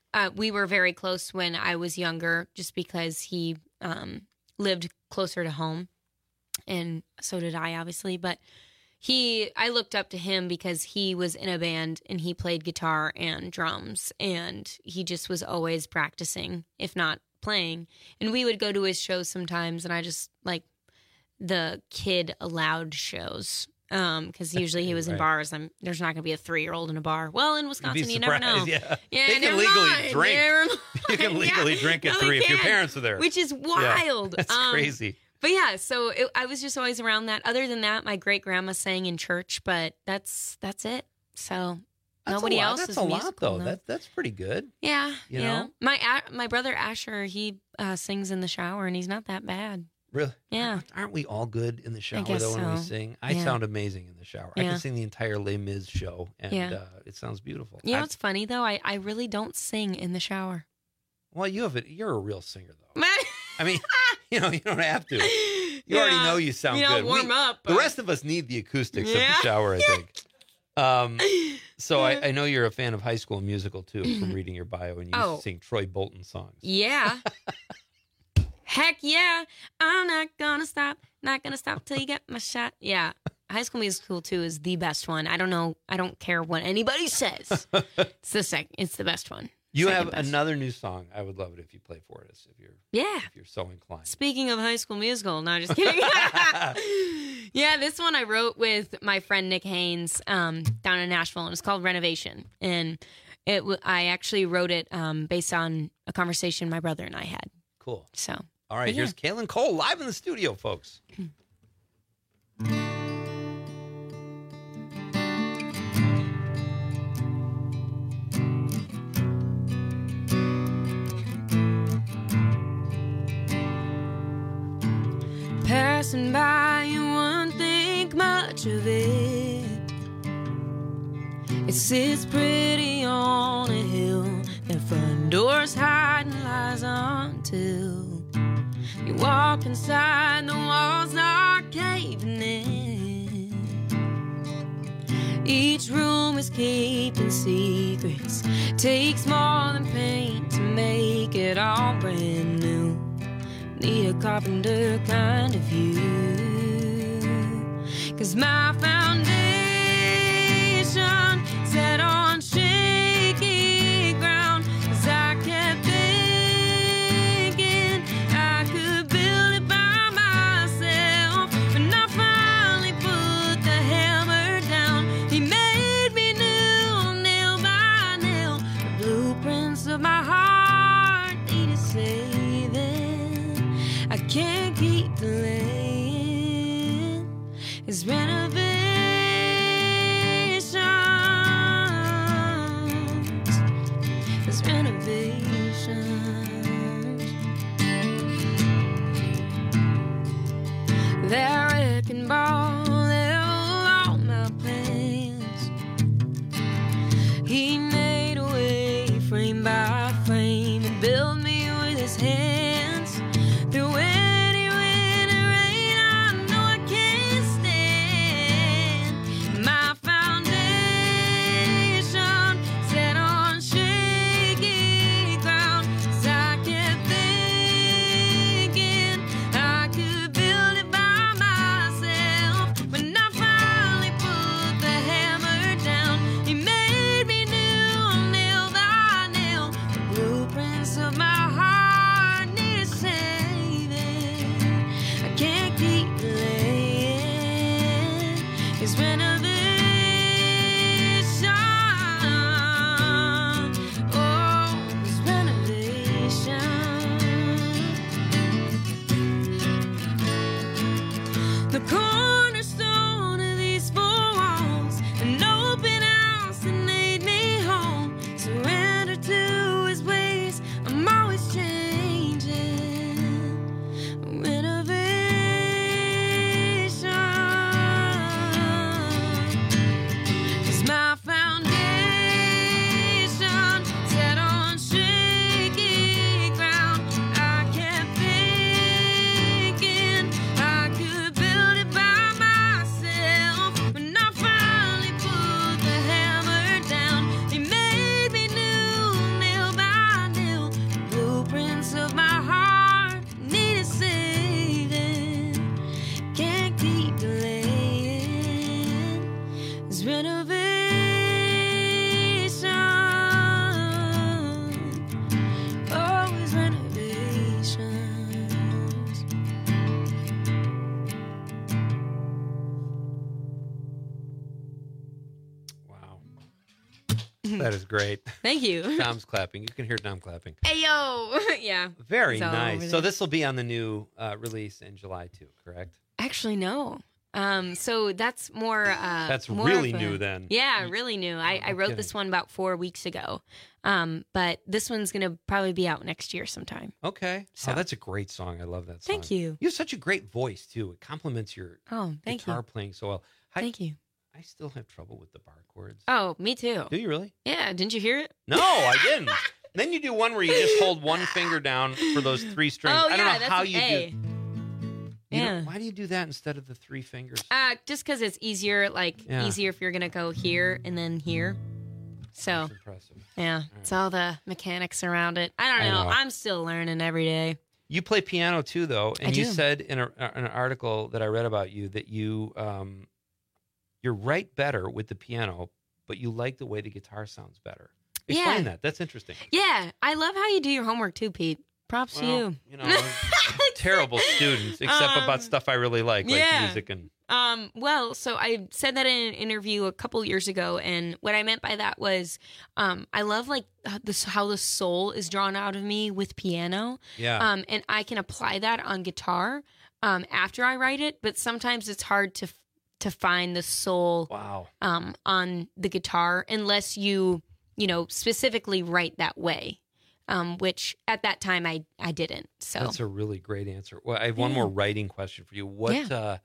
we were very close when I was younger, just because he lived closer to home, and so did I, obviously. But I looked up to him because he was in a band and he played guitar and drums, and he just was always practicing, if not playing. And we would go to his shows sometimes, and I just like the kid allowed shows. Because usually he was in bars. There's not going to be a 3-year-old in a bar. Well, in Wisconsin, you never know. Yeah, they can legally drink. You can legally drink at 3 if your parents are there, which is wild. Yeah, that's crazy. But yeah, so I was just always around that. Other than that, my great grandma sang in church, but that's it. So nobody else is musical. That's a lot, though. That's pretty good. Yeah, you know? My brother Asher, he sings in the shower, and he's not that bad. Really? Yeah. Aren't we all good in the shower, though, when we sing? I sound amazing in the shower. I can sing the entire Les Mis show, and it sounds beautiful. You know what's funny, though? I really don't sing in the shower. Well, you're a real singer, though. I mean, you don't have to. You already know you sound good. Warm up. The rest of us need the acoustics of the shower, I think. So I know you're a fan of High School Musical, too, from reading your bio, and you sing Troy Bolton songs. Yeah. Heck yeah, I'm not gonna stop till you get my shot. Yeah, High School Musical 2 is the best one. I don't care what anybody says. It's the best one. You have another new song. I would love it if you play for us, if you're so inclined. Speaking of High School Musical, no, just kidding. Yeah, this one I wrote with my friend Nick Haynes down in Nashville, and it's called Renovation. And I actually wrote it based on a conversation my brother and I had. Cool. So. All right, here's Kaylin Cole live in the studio, folks. Passing by, you won't think much of it. It sits pretty on a hill. The front door's hiding lies until you walk inside, the walls are caving in. Each room is keeping secrets. Takes more than paint to make it all brand new. Need a carpenter kind of view. 'Cause my foundation set on shaky ground. 'Cause I kept thinking I could build it by myself. When I finally put the hammer down, he made me new, nail by nail. The blueprints of my heart needed saving. I can't keep delaying. It's renovations. It's renovations. That wrecking ball, they're all my plans. He made a way frame by frame and built me with his hands. Through any wind and rain, I know I can't stand. My foundation set on shaky ground. 'Cause I kept thinking I could build it by myself. When I finally put the hammer down, he made me new, nail by nail. The blueprints of my heart need saving. I can't keep delaying. It's renovation. Oh, it's renovation. The cornerstone of these four walls, an open house that made me home. Surrender to his ways, I'm always changing. Renovation. 'Cause my foundation set on shaky ground. I kept thinking I could build it by That is great. Thank you. Dom's clapping. You can hear Dom clapping. Hey, yo. Yeah. Very It's all over nice. there. So this will be on the new release in July too, correct? Actually, no. So that's more. That's more really of a- new then. Yeah, really new. I wrote this one about 4 weeks ago. But this one's gonna probably be out next year sometime. Okay. So- Oh, that's a great song. I love that song. Thank you. You have such a great voice too. It complements your Thank guitar you. playing so well. Thank you. I still have trouble with the bar chords. Oh, me too. Do you really? Yeah. Didn't you hear it? No, I didn't. Then you do one where you just hold one finger down for those 3 strings. Oh, I don't yeah, know that's how an you A. do. Yeah. Why do you do that instead of the 3 fingers? Just because it's easier, Yeah. easier if you're gonna go here and then here. So Impressive. yeah, it's all the mechanics around it. I don't I know. know. I'm still learning every day. You play piano too, though, and I you do. said in an article that I read about you that you write better with the piano, but you like the way the guitar sounds better. Explain Yeah. that. That's interesting. Yeah, I love how you do your homework too, Pete. Props to Well, you. Terrible students, except about stuff I really like yeah. music and. Well, so I said that in an interview a couple years ago, and what I meant by that was, I love like how the soul is drawn out of me with piano. Yeah. And I can apply that on guitar, after I write it, but sometimes it's hard to find the soul. Wow. On the guitar unless you specifically write that way. Which at that time I didn't. So That's a really great answer. Well, I have one more writing question for you. What?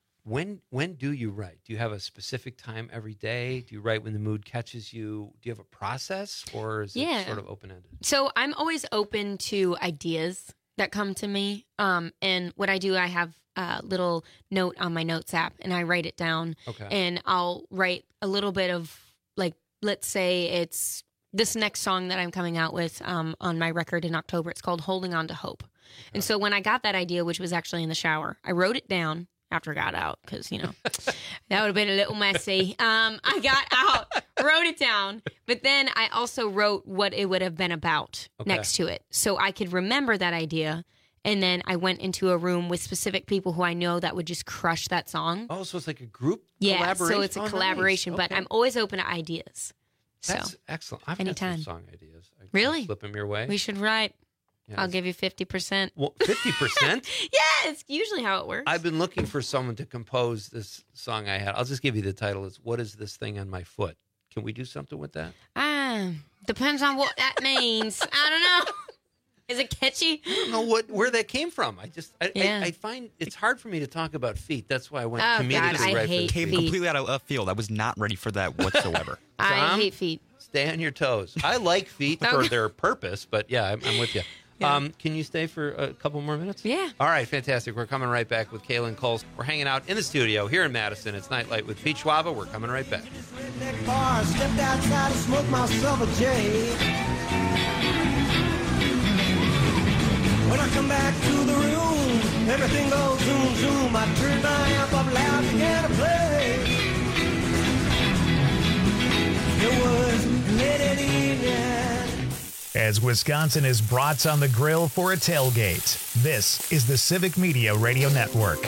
When do you write? Do you have a specific time every day? Do you write when the mood catches you? Do you have a process, or is it sort of open ended? So I'm always open to ideas that come to me. And what I do, I have a little note on my notes app, and I write it down. Okay. And I'll write a little bit of, like, let's say it's this next song that I'm coming out with on my record in October. It's called Holding On to Hope. And so when I got that idea, which was actually in the shower, I wrote it down after I got out because, that would have been a little messy. I got out, wrote it down, but then I also wrote what it would have been about next to it so I could remember that idea. And then I went into a room with specific people who I know that would just crush that song. Oh, so it's like a group Yeah, collaboration? so it's a Oh, collaboration, nice. but Okay. I'm always open to ideas. That's So excellent. I've anytime. got some song ideas. I can Really? slip them your way. We should write. Yeah, I'll give you 50%. Well, 50%? Yeah, it's usually how it works. I've been looking for someone to compose this song I had. I'll just give you the title. It's What Is This Thing on My Foot? Can we do something with that? Depends on what that means. I don't know. Is it catchy? I don't know where that came from. Yeah. I find it's hard for me to talk about feet. That's why I went Oh, comedically God, I right hate for Came feet. completely out of left field. I was not ready for that whatsoever. I Tom? hate feet. Stay on your toes. I like feet for Okay. their purpose, but yeah, I'm with you. Yeah. Can you stay for a couple more minutes? Yeah. All right, fantastic. We're coming right back with Kaylin Coles. We're hanging out in the studio here in Madison. It's Nightlight with Pete Schwaba. We're coming right back. Bar, stepped outside and smoked myself a J. When I come back to the room, everything goes zoom, zoom. I turn my amp up loud and began to play. It was late at evening. As Wisconsin is brats on the grill for a tailgate, this is the Civic Media Radio Network.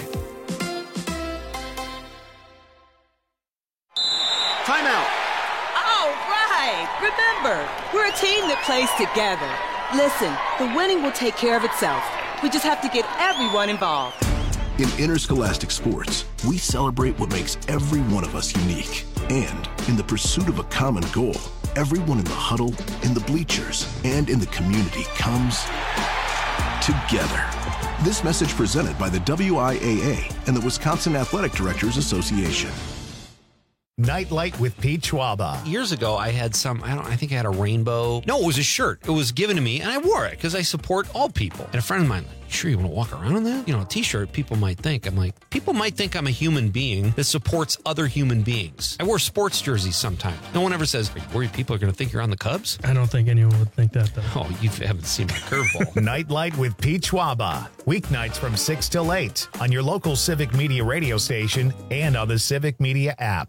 Timeout. All right. Remember, we're a team that plays together. Listen, the winning will take care of itself. We just have to get everyone involved. In interscholastic sports, we celebrate what makes every one of us unique. And in the pursuit of a common goal, everyone in the huddle, in the bleachers, and in the community comes together. This message presented by the WIAA and the Wisconsin Athletic Directors Association. Nightlight with Pete Schwaba. Years ago, I had I think I had a rainbow. No, it was a shirt. It was given to me, and I wore it because I support all people. And a friend of mine, sure you want to walk around in that? A t-shirt, people might think. I'm like, people might think I'm a human being that supports other human beings. I wear sports jerseys sometimes. No one ever says, are you worried people are going to think you're on the Cubs? I don't think anyone would think that, though. Oh, you haven't seen my curveball. Nightlight with Pete Schwaba. Weeknights from 6 till 8 on your local Civic Media radio station and on the Civic Media app.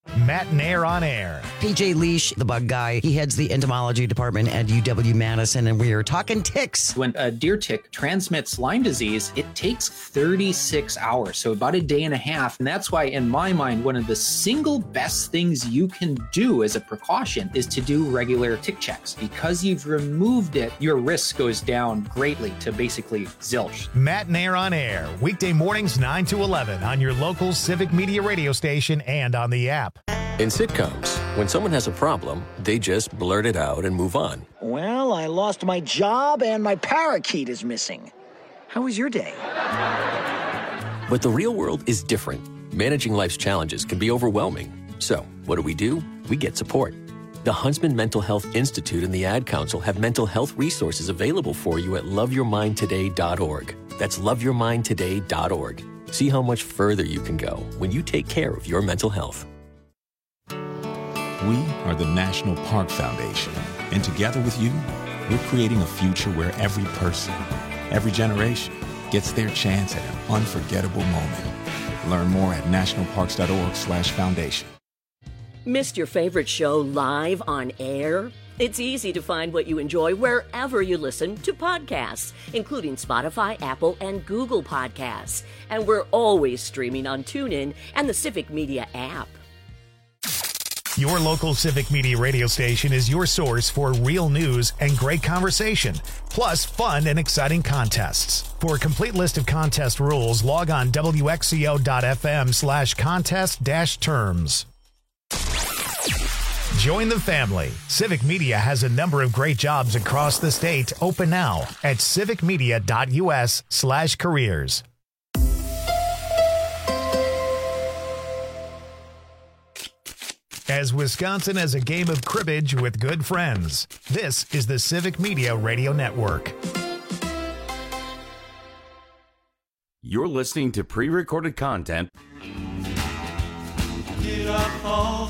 Matt Nair on air. PJ Leash, the bug guy, he heads the entomology department at UW-Madison, and we are talking ticks. When a deer tick transmits Lyme disease, it takes 36 hours, so about a day and a half. And that's why, in my mind, one of the single best things you can do as a precaution is to do regular tick checks. Because you've removed it, your risk goes down greatly to basically zilch. Matt Nair on air, weekday mornings 9 to 11 on your local Civic Media radio station and on the app. In sitcoms, when someone has a problem, they just blurt it out and move on. Well, I lost my job and my parakeet is missing. How was your day? But the real world is different. Managing life's challenges can be overwhelming. So, what do? We get support. The Huntsman Mental Health Institute and the Ad Council have mental health resources available for you at loveyourmindtoday.org. That's loveyourmindtoday.org. See how much further you can go when you take care of your mental health. We are the National Park Foundation, and together with you, we're creating a future where every person, every generation, gets their chance at an unforgettable moment. Learn more at nationalparks.org/foundation. Missed your favorite show live on air? It's easy to find what you enjoy wherever you listen to podcasts, including Spotify, Apple, and Google Podcasts. And we're always streaming on TuneIn and the Civic Media app. Your local Civic Media radio station is your source for real news and great conversation, plus fun and exciting contests. For a complete list of contest rules, log on wxco.fm/contest-terms. Join the family. Civic Media has a number of great jobs across the state open now at civicmedia.us/careers. As Wisconsin has a game of cribbage with good friends, this is the Civic Media Radio Network. You're listening to pre-recorded content. Here I fall.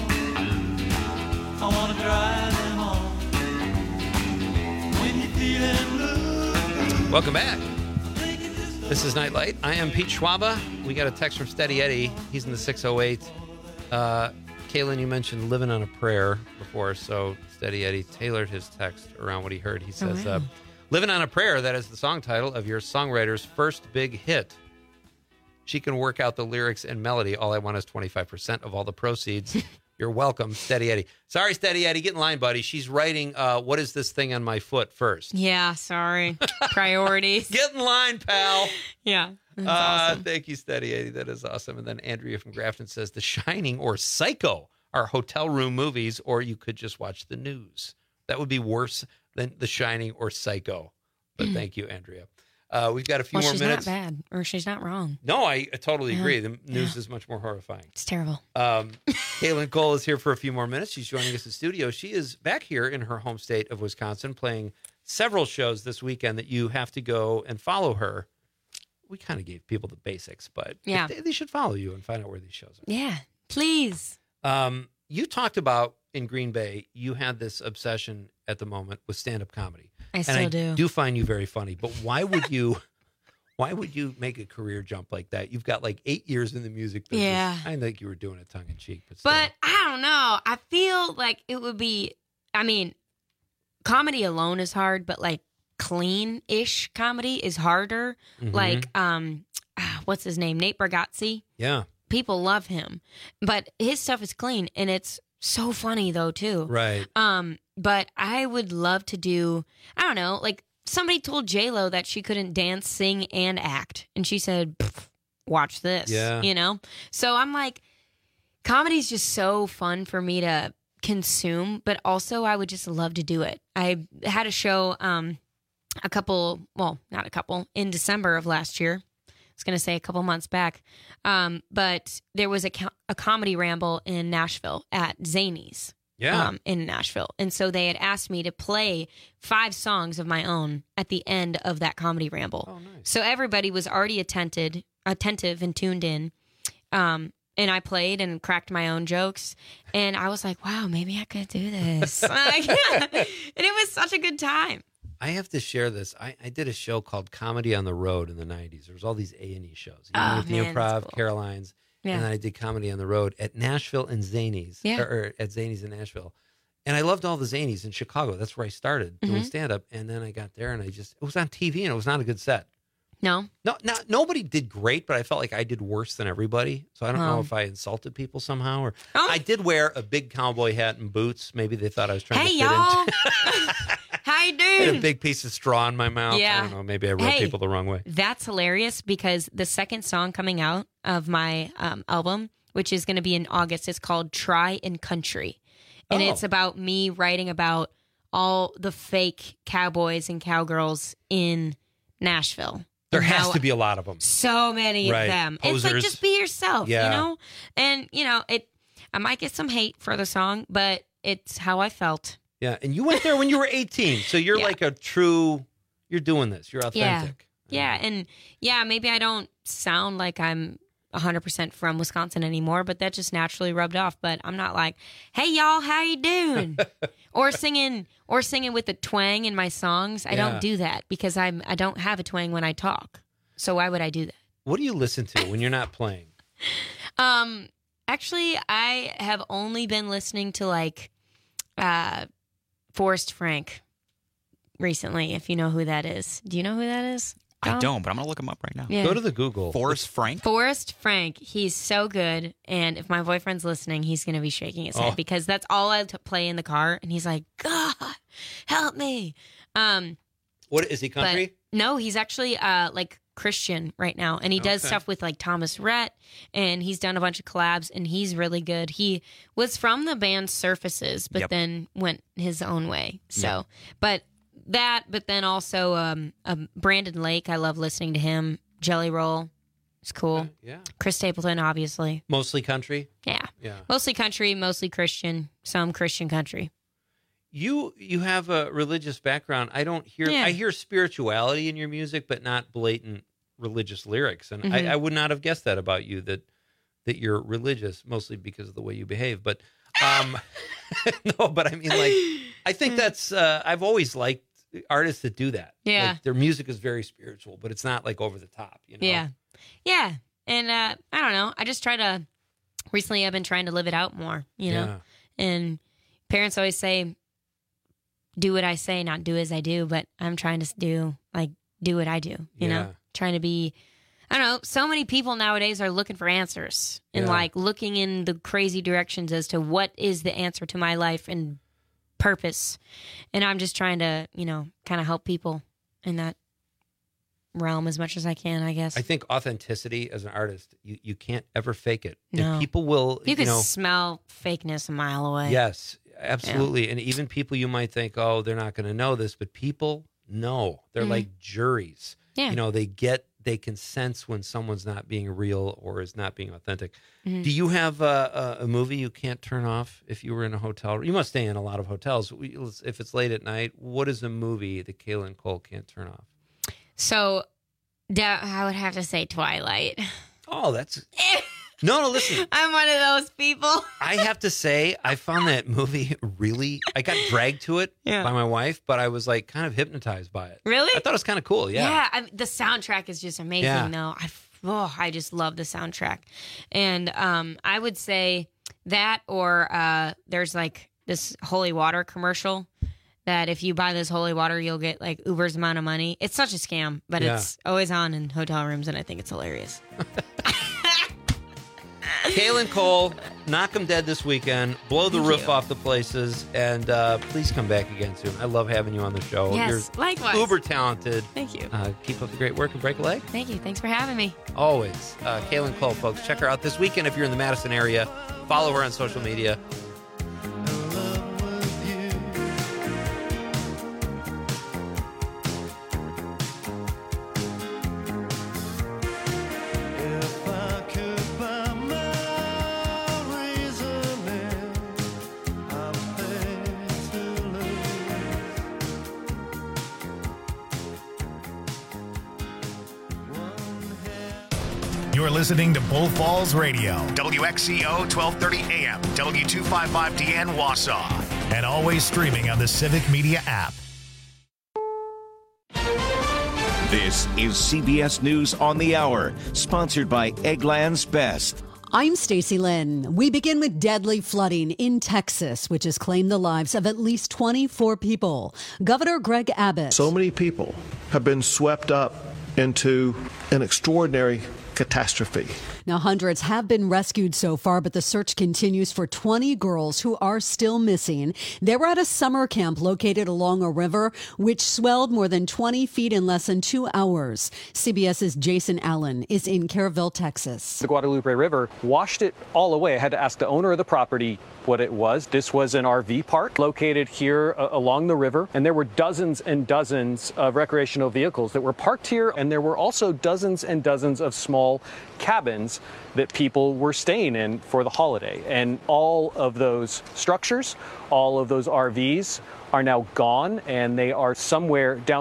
I want to drive them all. When you're feeling blue. Welcome back. This is Nightlight. I am Pete Schwaba. We got a text from Steady Eddie. He's in the 608. Kaylin, you mentioned Living on a Prayer before, so Steady Eddie tailored his text around what he heard. He says, Living on a Prayer, that is the song title of your songwriter's first big hit. She can work out the lyrics and melody. All I want is 25% of all the proceeds. You're welcome, Steady Eddie. Sorry, Steady Eddie. Get in line, buddy. She's writing, what is this thing on my foot first? Yeah, sorry. Priorities. Get in line, pal. Yeah. That's awesome. Thank you, Steady Eddie. That is awesome. And then Andrea from Grafton says, The Shining or Psycho are hotel room movies, or you could just watch the news. That would be worse than The Shining or Psycho. But thank you, Andrea. We've got a few more minutes. She's not bad, or she's not wrong. No, I totally agree. The news is much more horrifying. It's terrible. Kaylin Cole is here for a few more minutes. She's joining us in studio. She is back here in her home state of Wisconsin, playing several shows this weekend that you have to go and follow her. We kind of gave people the basics, but they should follow you and find out where these shows are. Yeah, please. You talked about in Green Bay, you had this obsession at the moment with stand-up comedy. I still do. I do find you very funny, but why would you make a career jump like that? You've got like 8 years in the music business. Yeah. I think you were doing it tongue in cheek, but still. But I don't know. I feel like it would be, comedy alone is hard, but like clean-ish comedy is harder. Mm-hmm. Like, what's his name? Nate Bargatze. Yeah. People love him, but his stuff is clean and it's so funny though too. Right. But I would love to do, I don't know, like somebody told J-Lo that she couldn't dance, sing, and act. And she said, watch this, you know? So I'm like, comedy's just so fun for me to consume, but also I would just love to do it. I had a show in December of last year. I was going to say a couple months back. But there was a comedy ramble in Nashville at Zanies. Yeah. In Nashville. And so they had asked me to play 5 songs of my own at the end of that comedy ramble. Oh, nice. So everybody was already attentive and tuned in. And I played and cracked my own jokes. And I was like, wow, maybe I could do this. And it was such a good time. I have to share this. I did a show called Comedy on the Road in the 90s. There was all these A&E shows. With the Improv, cool. Caroline's. Yeah. And then I did comedy on the road at Nashville and Zanies. Yeah. Or at Zanies in Nashville. And I loved all the Zanies in Chicago. That's where I started doing stand-up. And then I got there and it was on TV and it was not a good set. No? No, nobody did great, but I felt like I did worse than everybody. So I don't know if I insulted people somehow. Or I did wear a big cowboy hat and boots. Maybe they thought I was trying to fit y'all. into How you I had doing? a big piece of straw in my mouth. Yeah. I don't know. Maybe I rubbed people the wrong way. That's hilarious because the second song coming out of my album, which is going to be in August, is called Try and Country. And it's about me writing about all the fake cowboys and cowgirls in Nashville. There has to be a lot of them. So many of them. Posers. It's like, just be yourself, Yeah. you know? And, I might get some hate for the song, but it's how I felt. Yeah. And you went there when you were 18. So you're like a true, you're doing this. You're authentic. Yeah. And maybe I don't sound like I'm 100% from Wisconsin anymore, but that just naturally rubbed off. But I'm not like, hey, y'all, how you doing? or singing with a twang in my songs. I don't do that because I don't have a twang when I talk. So why would I do that? What do you listen to when you're not playing? Actually, I have only been listening to like Forrest Frank recently, if you know who that is. Do you know who that is? I don't, but I'm going to look him up right now. Yeah. Go to the Google. Forrest Frank? Forrest Frank. He's so good. And if my boyfriend's listening, he's going to be shaking his head because that's all I play in the car. And he's like, God, help me. What is he, country? No, he's actually like Christian right now. And he does stuff with like Thomas Rhett. And he's done a bunch of collabs. And he's really good. He was from the band Surfaces, but then went his own way. So, but then also Brandon Lake. I love listening to him. Jelly Roll. It's cool. Yeah. Chris Stapleton, obviously. Mostly country? Yeah. Yeah. Mostly country, mostly Christian, some Christian country. You have a religious background. I don't hear I hear spirituality in your music, but not blatant religious lyrics. And I would not have guessed that about you, that you're religious, mostly because of the way you behave. But no, but I mean, like, I think that's I've always liked artists that do that. Yeah. Like, their music is very spiritual, but it's not like over the top, you know? Yeah. Yeah. And I don't know. I just recently I've been trying to live it out more, you know? And parents always say, do what I say, not do as I do. But I'm trying to do what I do, you know? Trying to be, I don't know. So many people nowadays are looking for answers and like looking in the crazy directions as to what is the answer to my life and purpose. And I'm just trying to, kind of help people in that realm as much as I can, I guess. I think authenticity as an artist, you can't ever fake it. No. And people will, You can smell fakeness a mile away. Yes, absolutely. Yeah. And even people you might think, oh, they're not going to know this, but people know. They're like juries. Yeah. They can sense when someone's not being real or is not being authentic. Do you have a movie you can't turn off if you were in a hotel? You must stay in a lot of hotels. If it's late at night, what is a movie that Kaylin Cole can't turn off? So I would have to say Twilight. Oh, that's... No, listen. I'm one of those people. I have to say, I found that movie really... I got dragged to it by my wife, but I was like kind of hypnotized by it. Really? I thought it was kind of cool, Yeah, the soundtrack is just amazing, though. I just love the soundtrack. And I would say that or there's like this holy water commercial that if you buy this holy water, you'll get like Uber's amount of money. It's such a scam, but it's always on in hotel rooms, and I think it's hilarious. Kaylin Cole, knock 'em dead this weekend. Blow the roof off the places, and please come back again soon. I love having you on the show. Yes, You're likewise. Uber talented. Thank you. Keep up the great work and break a leg. Thank you. Thanks for having me. Always. Kaylin Cole, folks. Check her out this weekend if you're in the Madison area. Follow her on social media. You're listening to Bull Falls Radio, WXCO 1230 AM, W255DN Wausau, and always streaming on the Civic Media app. This is CBS News on the Hour, sponsored by Eggland's Best. I'm Stacey Lynn. We begin with deadly flooding in Texas, which has claimed the lives of at least 24 people. Governor Greg Abbott. So many people have been swept up into an extraordinary catastrophe. Now, hundreds have been rescued so far, but the search continues for 20 girls who are still missing. They were at a summer camp located along a river, which swelled more than 20 feet in less than 2 hours. CBS's Jason Allen is in Caryville, Texas. The Guadalupe River washed it all away. I had to ask the owner of the property what it was. This was an RV park located here along the river, and there were dozens and dozens of recreational vehicles that were parked here, and there were also dozens and dozens of small cabins that people were staying in for the holiday. And all of those structures, all of those RVs are now gone, and they are somewhere down